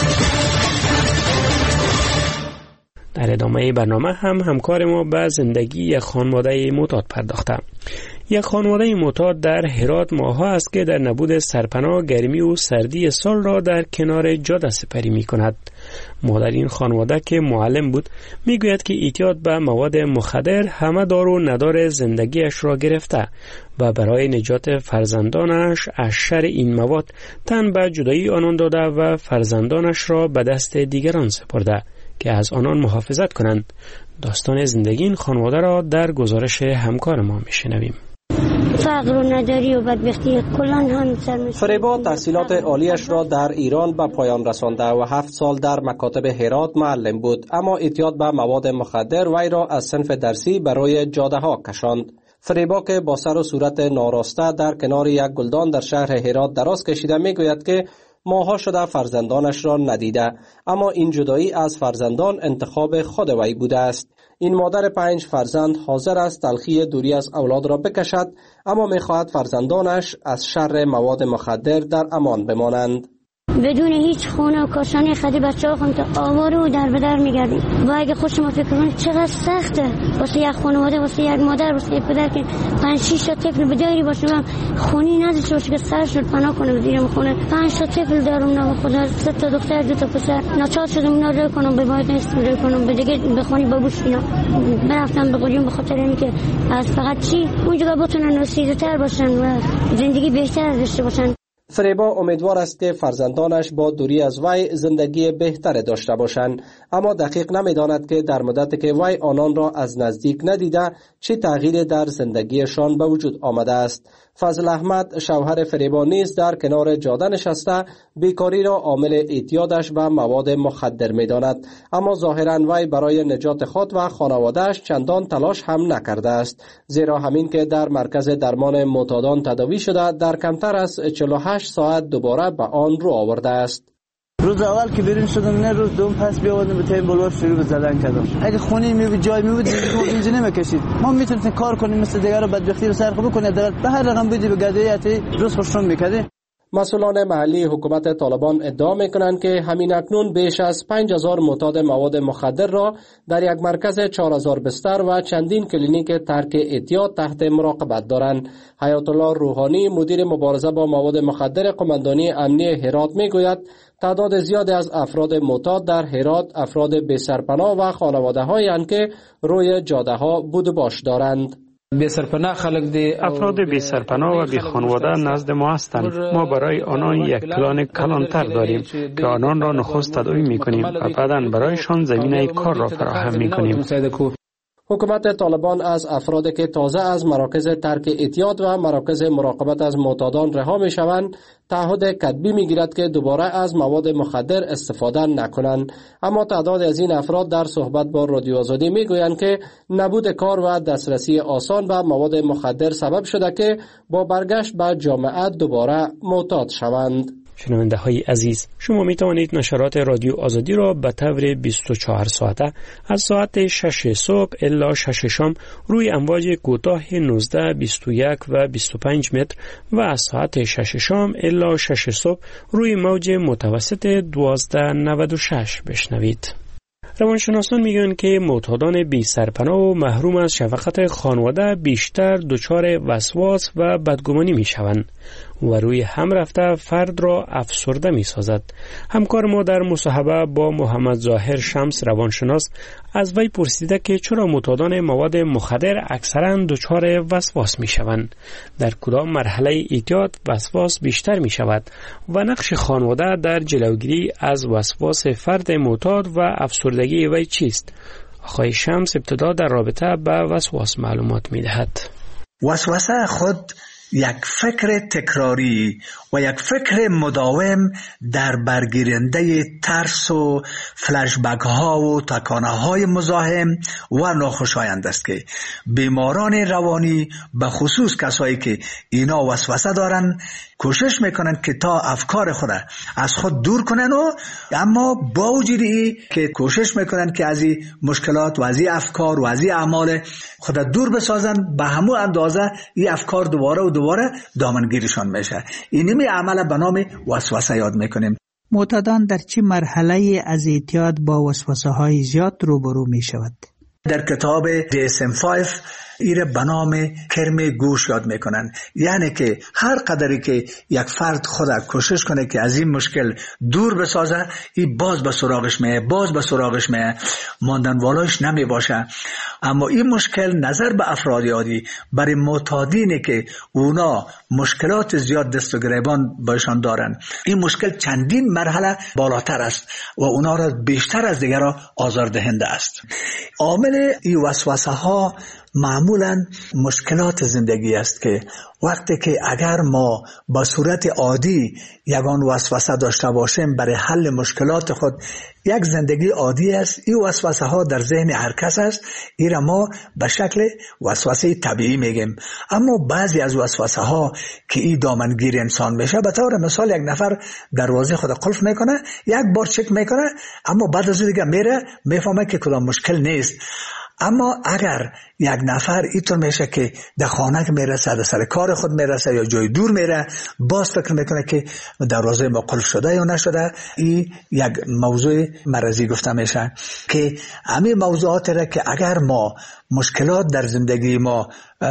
در ادامه برنامه همکار ما به زندگی یک خانواده معتاد پرداخته. یک خانواده معتاد در هرات ماه‌ها است که در نبود سرپناه گرمی و سردی سال را در کنار جاده سپری می کند. مادر این خانواده که معلم بود می گوید که اعتیاد به مواد مخدر همه دار و ندار زندگیش را گرفته و برای نجات فرزندانش از شر این مواد تن به جدایی آنان داده و فرزندانش را به دست دیگران سپرده که از آنان محافظت کنند. داستان زندگی این خانواده را در گزارش همکار ما میشنویم. فقر و نداری و بدبختی کلان هم سر فریبا تحصیلات عالیش را در ایران به پایان رسانده و 7 سال در مکاتب هرات معلم بود، اما اعتیاد به مواد مخدر وی را از صنف درسی برای جاده ها کشاند. فریبا که با سر و صورت ناراسته در کنار یک گلدان در شهر هرات دراز کشیده میگوید که ماها شده فرزندانش را ندیده، اما این جدایی از فرزندان انتخاب خود وی بوده است. این مادر 5 فرزند حاضر است تلخی دوری از اولاد را بکشد، اما می‌خواهد فرزندانش از شر مواد مخدر در امان بمانند. بدون هیچ خونه و کاشانه خدی بچه‌ها خون تا آواره و در به در می‌گردیم. و اگه خود شما فکر کنید چقدر سخته واسه یک خانواده، واسه یک مادر، واسه یک پدر که 5-6 تا طفل به دایری باشه و خونی نداشته باشه که سرشون پناه کنه به زیر خونه. 5 تا طفل دارم نه خدا، 3 تا دختر 2 تا پسر. ناچار شدم اینا رو کنم، به باید نیست رو کنم، به دیگه بخونی بابوش اینا برفتم به قدیم به خاطر اینکه از فقط چی اونجا بتونن رسیده‌تر باشن و زندگی بهتر داشته باشن. فریبا امیدوار است که فرزندانش با دوری از وی زندگی بهتر داشته باشند، اما دقیق نمی‌داند که در مدتی که وی آنان را از نزدیک ندیده چه تغییری در زندگیشان به وجود آمده است. فضل احمد شوهر فریبا نیز در کنار جاده نشسته بیکاری را عامل اعتیادش به مواد مخدر می‌داند، اما ظاهراً وی برای نجات خود و خانواده‌اش چندان تلاش هم نکرده است، زیرا همین که در مرکز درمان معتادان تداوی شده در کمتر از 48 ساعت دوباره به آن رو آورده است. روز اول که بیرون شدم نه روز دوم پس بیاوردم به تیم بلوار شروع به زدن کردم. اگه خونی میبود جای میبود اینجا نمیکشید. ما میتونیم کار کنیم مثل دیگه رو بدبختی رو سرخ بکنه، در به هر رقم بودی به گدایتی روز خوشم میکردی. مسئولان محلی حکومت طالبان ادعا میکنند که همین اکنون بیش از 5000 معتاد مواد مخدر را در یک مرکز 4000 بستر و چندین کلینیک ترک اعتیاد تحت مراقبت دارند. حیات الله روحانی مدیر مبارزه با مواد مخدر قماندانی امنی هرات میگوید تعداد زیادی از افراد معتاد در هرات افراد بی سرپناه و خانواده‌هایی اند که روی جاده‌ها بود و باش دارند. افراد بی سرپناه و بی خانواده نزد ما هستند. ما برای آنان یک پلان کلانتر داریم که آنان را نخست تداوی می‌کنیم و بعداً برایشان زمینه کار را فراهم می‌کنیم. حکومت طالبان از افرادی که تازه از مراکز ترک اعتیاد و مراکز مراقبت از معتادان رها میشوند تعهد کتبی میگیرد که دوباره از مواد مخدر استفاده نکنند، اما تعداد از این افراد در صحبت با رادیو آزادی میگویند که نبود کار و دسترسی آسان به مواد مخدر سبب شده که با برگشت به جامعه دوباره معتاد شوند. شنونده های عزیز، شما می توانید نشرات رادیو آزادی را به طور 24 ساعته از ساعت 6 صبح الی 6 شام روی امواج کوتاه 19, 21 و 25 متر و از ساعت 6 شام الی 6 صبح روی موج متوسط 1296 بشنوید. روانشناسان میگن که معتادان بی سرپناه و محروم از شفقت خانواده بیشتر دچار وسواس و بدگمانی میشوند و روی هم رفته فرد را افسرده می سازد. همکار ما در مصاحبه با محمد ظاهر شمس روانشناس از وی پرسیده که چرا معتادان مواد مخدر اکثرا دچار وسواس می شوند، در کدام مرحله اعتیاد وسواس بیشتر می شود و نقش خانواده در جلوگیری از وسواس فرد معتاد و افسردگی وی چیست؟ آقای شمس ابتدا در رابطه با وسواس معلومات می دهد. وسوسه خود یک فکر تکراری و یک فکر مداوم در برگیرنده ترس و فلشبک ها و تکانه های مزاحم و ناخوشایند است که بیماران روانی به خصوص کسایی که اینا وسوسه دارن کوشش میکنن که تا افکار خود از خود دور کنن و اما با وجود این که کوشش میکنن که از این مشکلات و از این افکار و از این اعمال خود دور بسازن، به همون اندازه این افکار دوباره و دوباره دامنگیرشان میشه. اینمی عمل به نام وسوسه یاد میکنیم. معتادان در چه مرحله از اعتیاد با وسوسه های زیاد روبرو میشود؟ در کتاب DSM-5 ایره به نام کرم گوش یاد میکنن، یعنی که هر قدری که یک فرد خود کوشش کنه که از این مشکل دور بسازه، این باز به سراغش میه ماندن والاش نمی باشه. اما این مشکل نظر به افراد عادی برای معتادینه که اونا مشکلات زیاد دست و گریبان بایشان دارن، این مشکل چندین مرحله بالاتر است و اونا را بیشتر از دیگر آزاردهنده است. عامل این وسوسه ها معمولا مشکلات زندگی است که وقتی که اگر ما با صورت عادی یگان وسوسه داشته باشیم برای حل مشکلات خود، یک زندگی عادی است، این وسوسه ها در ذهن هر کس است، این را ما به شکل وسوسه طبیعی میگیم. اما بعضی از وسوسه ها که این دامنگیر انسان میشه، به طور مثال یک نفر دروازه خود قلف میکنه، یک بار چک میکنه، اما بعد از دیگه میره میفهمه که کدام مشکل نیست. اما اگر یک نفر اینطور میشه که در خانه که میرسه، در سر کار خود میرسه یا جای دور میره، باز فکر میکنه که دروازه ما قلف شده یا نشده، این یک موضوع مرضی گفته میشه که همین موضوعات را که اگر ما مشکلات در زندگی ما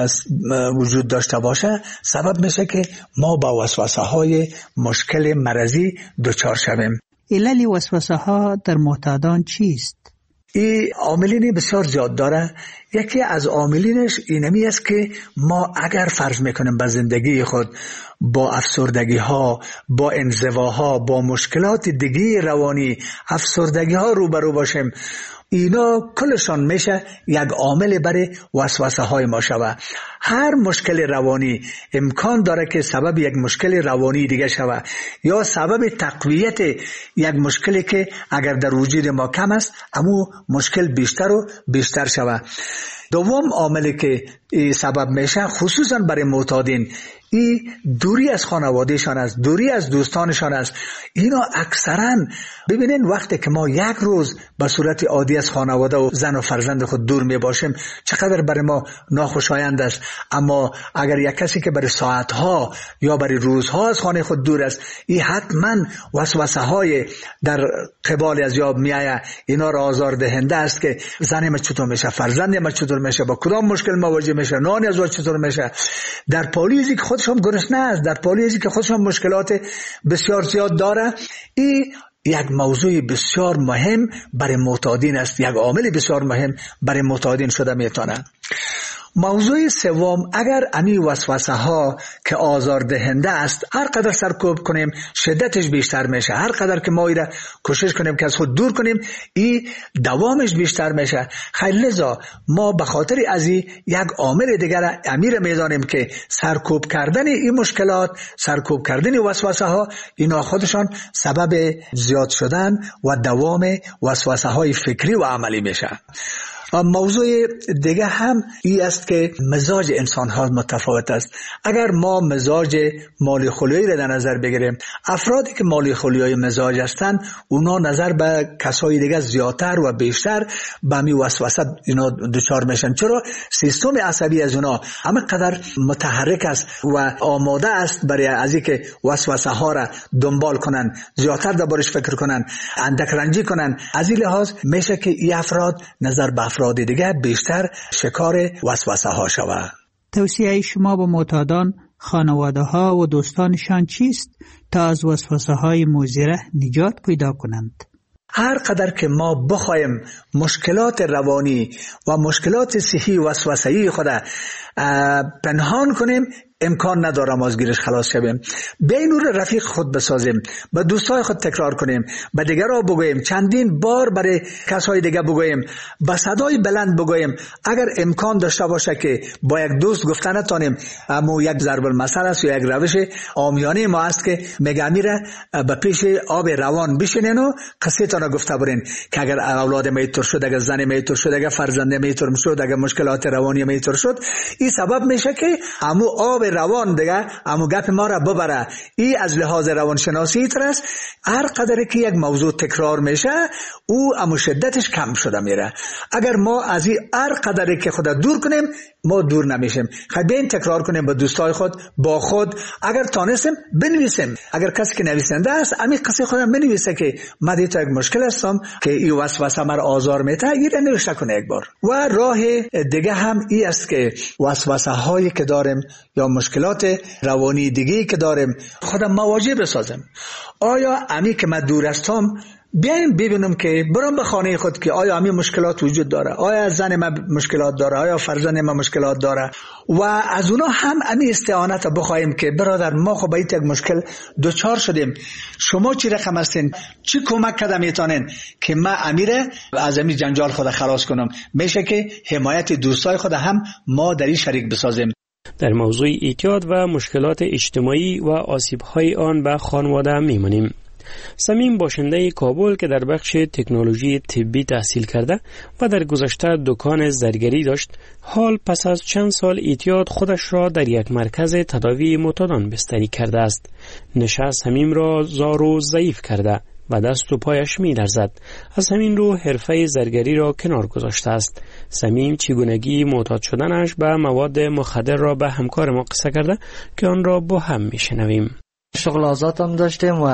وجود داشته باشه، سبب میشه که ما با وسوسه های مشکل مرضی دچار شویم. علل وسوسه ها در معتادان چیست؟ این عاملین بسیار زیاد داره. یکی از عاملینش اینمی است که ما اگر فرض میکنیم به زندگی خود با افسردگی ها، با انزواها، با مشکلات دیگه روانی، افسردگی ها روبرو باشیم، اینا کلشان میشه یک عامل برای وسوسه های ما شوه. هر مشکل روانی امکان داره که سبب یک مشکل روانی دیگه شوه یا سبب تقویت یک مشکلی که اگر در وجود ما کم است اما مشکل بیشتر و بیشتر شوه. دوم عاملی که سبب میشه خصوصا برای معتادین، این دوری از خانوادهشان است، دوری از دوستانشان است. اینا اکثرا ببینین وقتی که ما یک روز به صورت عادی از خانواده و زن و فرزند خود دور می باشیم چقدر برای ما ناخوشایند است، اما اگر یک کسی که برای ساعتها یا برای روزها از خانه خود دور است، این حتما وسوسه های در قبال از یاب می آید. اینا را آزار دهنده است که زن ما چطور میشه، فرزند ما چطور میشه، با کدام مشکل مواجه میشه، نان از چطور میشه. در پالیزی که خودشون گرسنه است، در پالیزی که خودشون مشکلات بسیار زیاد داره، این یک موضوع بسیار مهم برای معتادین است، یک عامل بسیار مهم برای معتادین شده میتونه. موضوع سوم، اگر امی وسوسه ها که آزار دهنده است هر قدر سرکوب کنیم شدتش بیشتر میشه، هر قدر که ما ایره کوشش کنیم که از خود دور کنیم این دوامش بیشتر میشه. خیلی لذا ما به خاطر از این یک عامل دیگر امیر میدانیم که سرکوب کردن این مشکلات، سرکوب کردن وسوسه ها، اینا خودشان سبب زیاد شدن و دوام وسوسه های فکری و عملی میشه. موضوع دیگه هم این است که مزاج انسان ها متفاوت است. اگر ما مزاج مالی خلویی را در نظر بگیریم، افرادی که مالی خلویی مزاج هستند اونا نظر به کسای دیگه زیادتر و بیشتر به می وسوسه اینا دچار میشن. چرا؟ سیستم عصبی از اونا همینقدر متحرک است و آماده است برای از اینکه وسوسه ها را دنبال کنن، زیادتر دربارش فکر کنن، اندک رنجی کنن. از این لحاظ میشه که این افراد نظر به افراد دیگه بیشتر شکار وسوسه ها شود. توصیه شما به معتادان، خانواده ها و دوستانشان چیست تا از وسوسه های مضر نجات پیدا کنند؟ هر قدر که ما بخوایم مشکلات روانی و مشکلات صحی وسوسه‌ای خود پنهان کنیم امکان نداره ما از گیرش خلاص شویم. به نور رفیق خود بسازیم، به دوستای خود تکرار کنیم، به دیگرها بگوییم، چندین بار برای کسای دیگه بگوییم، با صدای بلند بگوییم. اگر امکان داشته باشه که با یک دوست گفتن نتونیم، اما یک ضرب المثل است یا یک روش عامیانه ما است که میگه میره به پیش آب روان بشینین و قصه تان گفته برین که اگر اولاد میتور شد، اگر زن میتور شد، اگر فرزند میتور شد، اگر مشکلات روانی میتور شد، این سبب میشه که امو آب روان دیگه امو گپ ما را ببره. این از لحاظ روانشناسی ترست. هر قدر که یک موضوع تکرار میشه او امو شدتش کم شده میره. اگر ما از این هر قدر که خود دور کنیم ما دور نمیشیم. خیلی تکرار کنیم با دوستای خود، با خود. اگر تانستیم بنویسیم. اگر کسی که نویسنده است امی قصه خودم بنویسه که من دیتا یک مشکل هستم که این وسوسه مرا آزار میده، این را نوشته کنه یک بار. و راه دیگه هم این است که وسوسه هایی که داریم یا مشکلات روانی دیگه که داریم خودم مواجه بسازم. آیا امی که من دور هستم بیایم ببینم که برام به خانه خود که آیا همین مشکلات وجود داره، آیا زن من مشکلات داره، آیا فرزند من مشکلات داره، و از اونا هم همین استعانت بخوایم که برادر ما خب باید یک مشکل دوچار شدیم، شما چی رقم هستین، چی کمک کده میتونین که من امیره از همین جنجال خود خلاص کنم. میشه که حمایت دوستای خود هم ما در این شریک بسازیم. در موضوع اعتیاد و مشکلات اجتماعی و آسیب‌های آن به خانواده میمانیم. سمیم باشنده کابل که در بخش تکنولوژی طبی تحصیل کرده و در گذشته دکان زرگری داشت، حال پس از چند سال اعتیاد خودش را در یک مرکز تداوی معتادان بستری کرده است. نشه سمیم را زار و ضعیف کرده و دست و پایش می لرزد. از همین رو حرفه زرگری را کنار گذاشته است. صمیم چگونگی معتاد شدنش به مواد مخدر را به همکار ما قصه کرده که آن را با هم می شنویم. شغل آزاد هم داشتیم و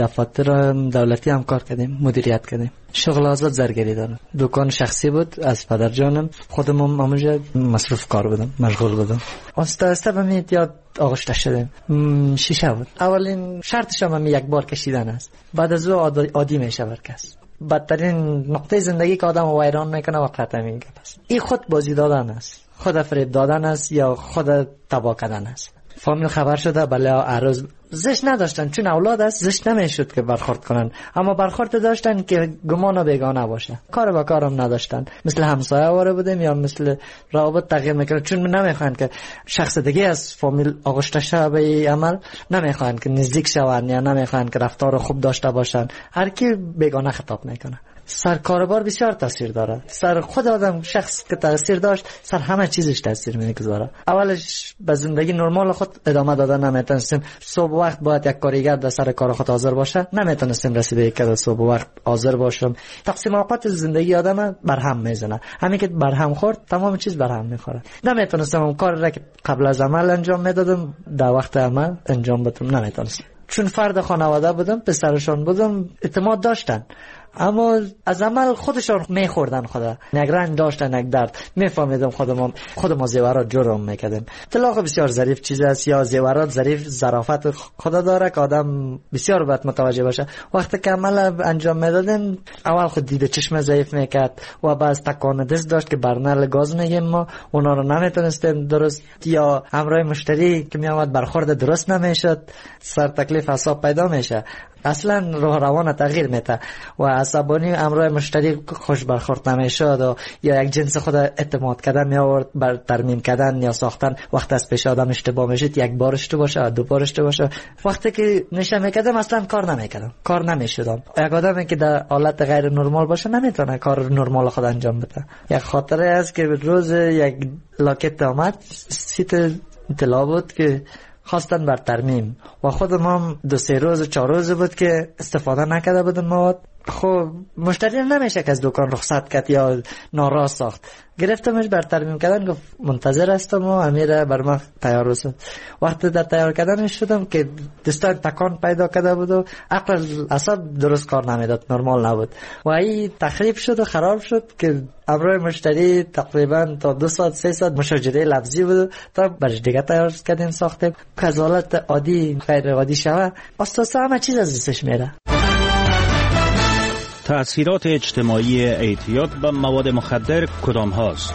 دفاتر دولتی هم کار کردیم، مدیریت کردیم. شغل آزاد زرگری دارم. دکان شخصی بود از پدر جانم. خودم همونجا مصروف کار بودم، مشغول بودم. آسته به می یاد آغشته شدیم. شیشه بود. اولین شرطش هم یک بار کشیدن است. بعد از او عادی میشه بر کس. بدترین نقطه زندگی که آدم ویران میکنه وقت همین که پس. این خود بازی دادن است. خود فریب دادن است یا خود تباه کردن است. فامیل خبر شده بله عروض زشت نداشتن، چون اولاد است زشت نمیشد که برخورد کنن، اما برخورد داشتن که گمان و بیگانه باشه. کار با کارم نداشتن، مثل همسایه واره بودیم یا مثل روابط تغییر میکنن، چون نمیخوان که شخص دیگه از فامیل آغشته شه به عمل، نمیخوان که نزدیک شون یا نمیخوان که رفتار خوب داشته باشن، هر کی بیگانه خطاب میکنه. سر کاربار بسیار تاثیر داره. سر خود آدم شخص که تاثیر داشت سر همه چیزش تاثیر میگذاره. اولش به زندگی نرمال خود ادامه دادن نمیتونستیم. صبح وقت باید یک کارگر در سر کار خود حاضر باشه، نمیتونستیم رسیده که صبح وقت حاضر باشم. تقسیم اوقات زندگی آدم برهم میزنه. همین که برهم خورد تمام چیز برهم میخوره. نمیتونستم اون کار را که قبل از عمل انجام میدادم در وقت عمل انجام بدم، نمیتونستم. چون فرد خانواده بودم، پسرشون بودم، اعتماد داشتن، اما از عمل خودشان میخوردن. خدا یک رنج داشتن، یک درد. میفهمیدم خودم زیورات جرم میکردیم. طلاق بسیار ظریف چیز است، یا زیورات ظریف ظرافت خدا داره که آدم بسیار باید متوجه باشه. وقتی که عمل انجام میدادن اول خود دید چشم ضعیف میکرد و بعد تکان دست داشت که برنر گاز میگیم ما اونا رو نمیتونستیم درست، یا همراه مشتری که میامد برخورد درست نمیشد، سر تکلیف حساب پیدا میشه. اصلا روح روان تغییر میده و عصبانی امروی مشتری خوش برخورد نمیشد یا یک جنس خود اعتماد کردن می آورد بر ترمیم کردن یا ساختن. وقت از پیش آدم اشتباه میشد، یک بار اشتباه باشه، دو بار اشتباه باشه. وقتی که نشه میکردم اصلا کار نمیشدم. یک آدمی که در حالت غیر نرمال باشه نمیتونه کار نرمال خود انجام بده. یک خاطره است که روز یک لاکت آمد، سیت اطلاع بود که خواستن بر ترمیم و خودم هم 2-3 روز 4 روز بود که استفاده نکرده بودن مواد. خب مشتری نمیشه که از دکان رخصت کرد یا ناراض ساخت. گرفتمش بر ترمیم کردن، گفت منتظر هستم و امیر بر ما تیار است. وقتی در تیار کردنش شدم که دستان تکان پیدا کرده بود و عقل اعصاب درست کار نمیداد، نرمال نبود و این تخریب شد و خراب شد که امروی مشتری تقریبا تا 2 ساعت 3 ساعت مشاجره لفظی بود تا برش دیگه تیار کردیم ساختیم که از حالت عادی غیر عادی شوه. اساسا همه چیز از دستش میره. تأثیرات اجتماعی اعتیاد به مواد مخدر کدام هاست؟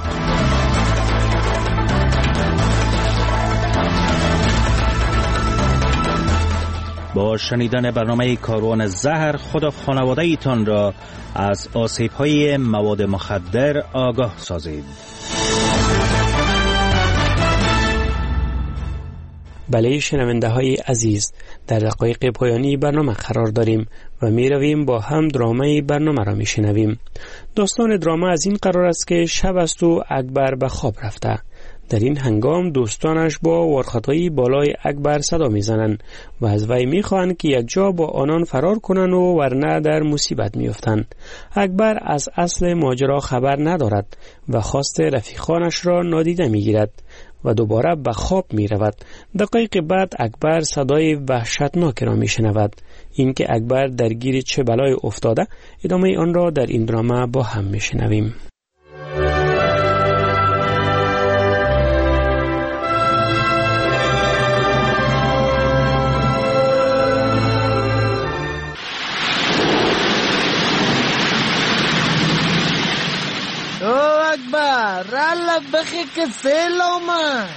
با شنیدن برنامه کاروان زهر خود و خانواده ایتان را از آسیب‌های مواد مخدر آگاه سازید. بله شنونده های عزیز، در دقایق پایانی برنامه قرار داریم و می رویم با هم درامه برنامه را می شنویم. داستان درامه از این قرار است که شب است و اکبر به خواب رفته. در این هنگام دوستانش با وارخطایی بالای اکبر صدا می زنند و از وی می خواهند که یک جا با آنان فرار کنند و ورنه در مصیبت می افتند. اکبر از اصل ماجرا خبر ندارد و خواست رفیقانش را نادیده می گیرد و دوباره به خواب می رود. دقایق بعد اکبر صدای وحشتناک را می شنود. این که اکبر درگیر چه بلای افتاده، ادامه آن را در این درامه با هم می شنویم. رالله بخی که سیل آمد.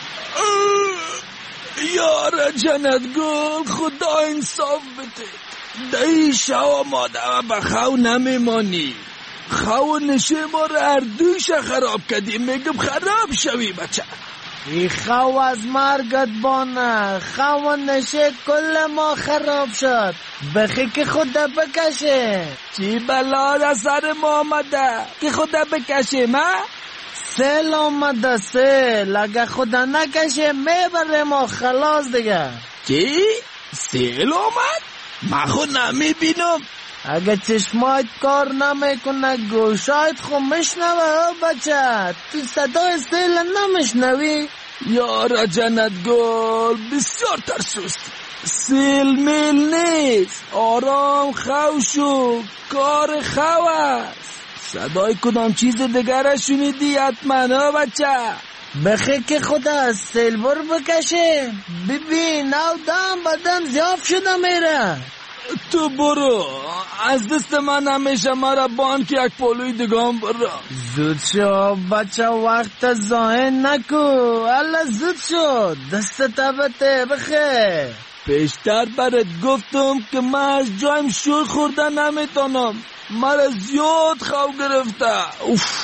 یاره جنت گل خدا انصاف بده. دایی شو ماده و بخو نمیمانی. خو نشه ما رو اردوش خراب کردیم. میگم خراب شوی بچه. ای خو از مرگت بانه. خو نشه کل ما خراب شد. بخی که خدا بکشه. چی بلا را سر ما آمده که خدا بکشه ما؟ سیل آمده سیل. اگه خدا نکشه میبره ما خلاص دیگه. چی؟ سیل آمد؟ من خود نمیبینم. اگه چشمایت کار نمیکنه گوشایت خو مشنوه بچه. تو صدای سیل نمیشنوی؟ یارا جنت گل بسیار ترسوست. سیل میل نیست، آرام خو شو، کار خو است. صدای کدام چیز دیگر شنیدی حتما بچه؟ بخی که خدا از سیل بر بکشه. ببین او دم بدن زیاف شده میره. تو برو، از دست من همیشه مرا بان که یک پولوی دگام برو. زود شو بچه، وقت ضایع نکو. الله زود شو، دست تبته بخی. پیشتر برات گفتم که من از جایم شور خورده نمیتونم. مرا زیاد خو گرفته.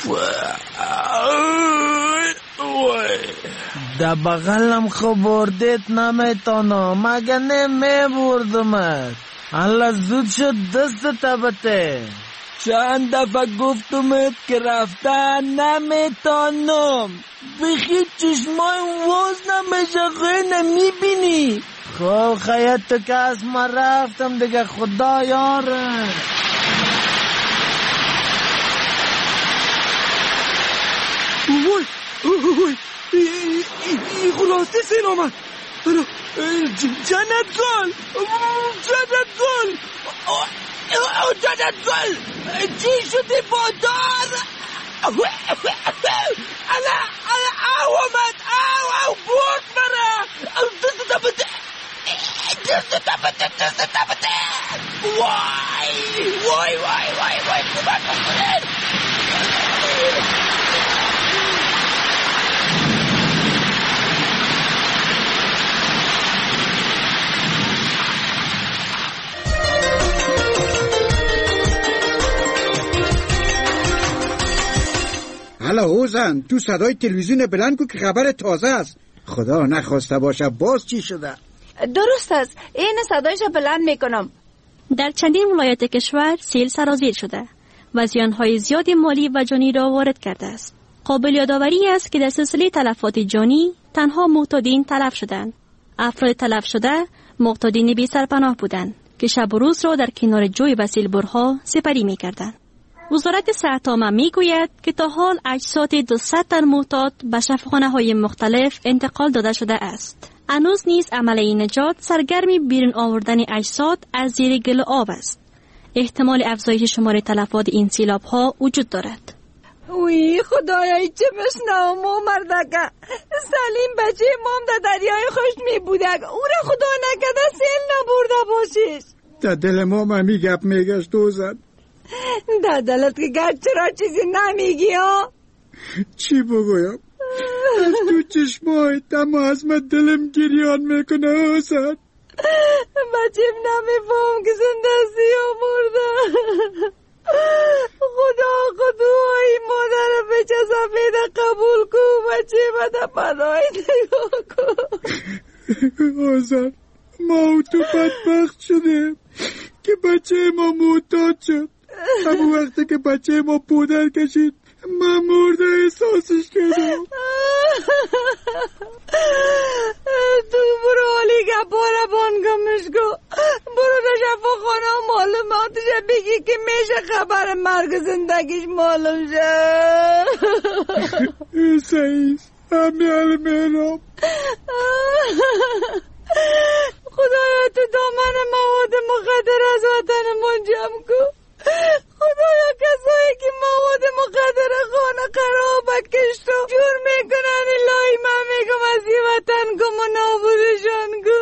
در بغلم خو بردیت نمیتونم، مگه نمیبردمت. الله زود شد دست تبته. چند دفعه گفتمت که رفتن نمیتونم. بخی چشمای واز نمیشه، خیلی نمیبینی. خب خیلی تو که از من رفتم دیگه، خدا یاره. وای ای خلاصه سین آمد. جنت گل چی شده با دار؟ او آمد، او برد مرا. دست تبته. وای کمک کنید. حالا اوزن تو صدای تلویزیون بلند کو که خبر تازه است. خدا نخواسته باشه باز چی شده؟ درست است، این صدایش بلند میکنم. در چندین ولایت کشور سیل سرازیر شده و زیانهای زیاد مالی و جانی را وارد کرده است. قابل یادآوری است که در سلسله تلفات جانی تنها معتادین تلف شدند. افراد تلف شده معتادین بی سرپناه بودند که شب و روز را در کنار جوی و سیلبرها سپری می‌کردند. وزارت صحت عامه میگوید که تا حال اجساد 200 تن معتاد به شفاخانه‌های مختلف انتقال داده شده است. هنوز نیز عملیه نجات سرگرم بیرون آوردن اجساد از زیر گل آب است. احتمال افزایش شمار تلفات این سیلاب‌ها وجود دارد. وی خدایا چه بشنوم و مردکه. سلیم بچه مام در دریای خوش می بودک. او را خدا نکده سیل نبرده باشیش. در دل ما می گپ میگشت اوزن. در دلت که گرد چرا چیزی نمیگی ها؟ چی بگویم؟ از تو چشمای دم از من دلم گریان میکنه اوزن. بچیم نمیفهم که زندستی ها مرده. خدای مادر بچه سفید قبول کو. بچه بده پناهی نگاه کن. اوزن ما تو بدبخت شده که بچه ما معتاد شد. همون وقتی که بچه ما پودر کشید من مرده احساسش کردم. تو برو حالی گپاره بانگمش کو. برو در شفاخانه و معلوماتش بگی که میشه خبر مرگ زندگیش معلوم شه. سعیز همیال میرم. خدایا تو دامن مواد مخدر از وطن منجم کو. خدایا کسایی که مواد مخدر خانه قرابت کشت و جور میکنن الهی من میگم از این وطن کم و نابودشان کو.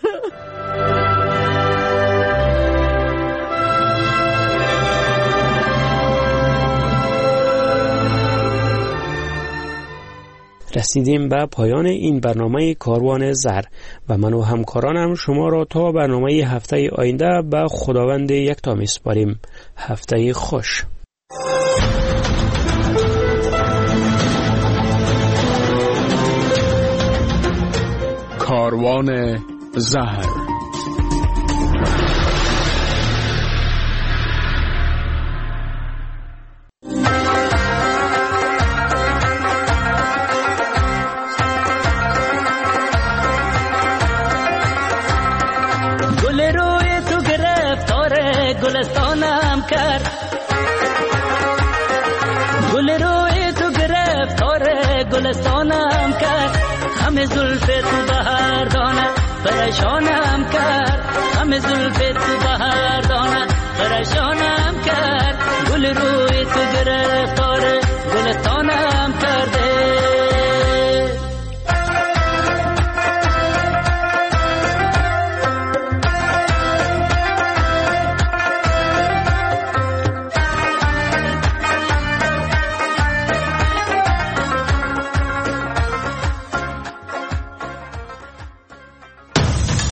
رسیدیم به پایان این برنامه کاروان زر و من و همکارانم شما را تا برنامه هفته آینده به خداوند یکتا میسپاریم. هفته خوش. کاروان زهر. پریشانم کرد همه زلف تو بهر دانه پریشان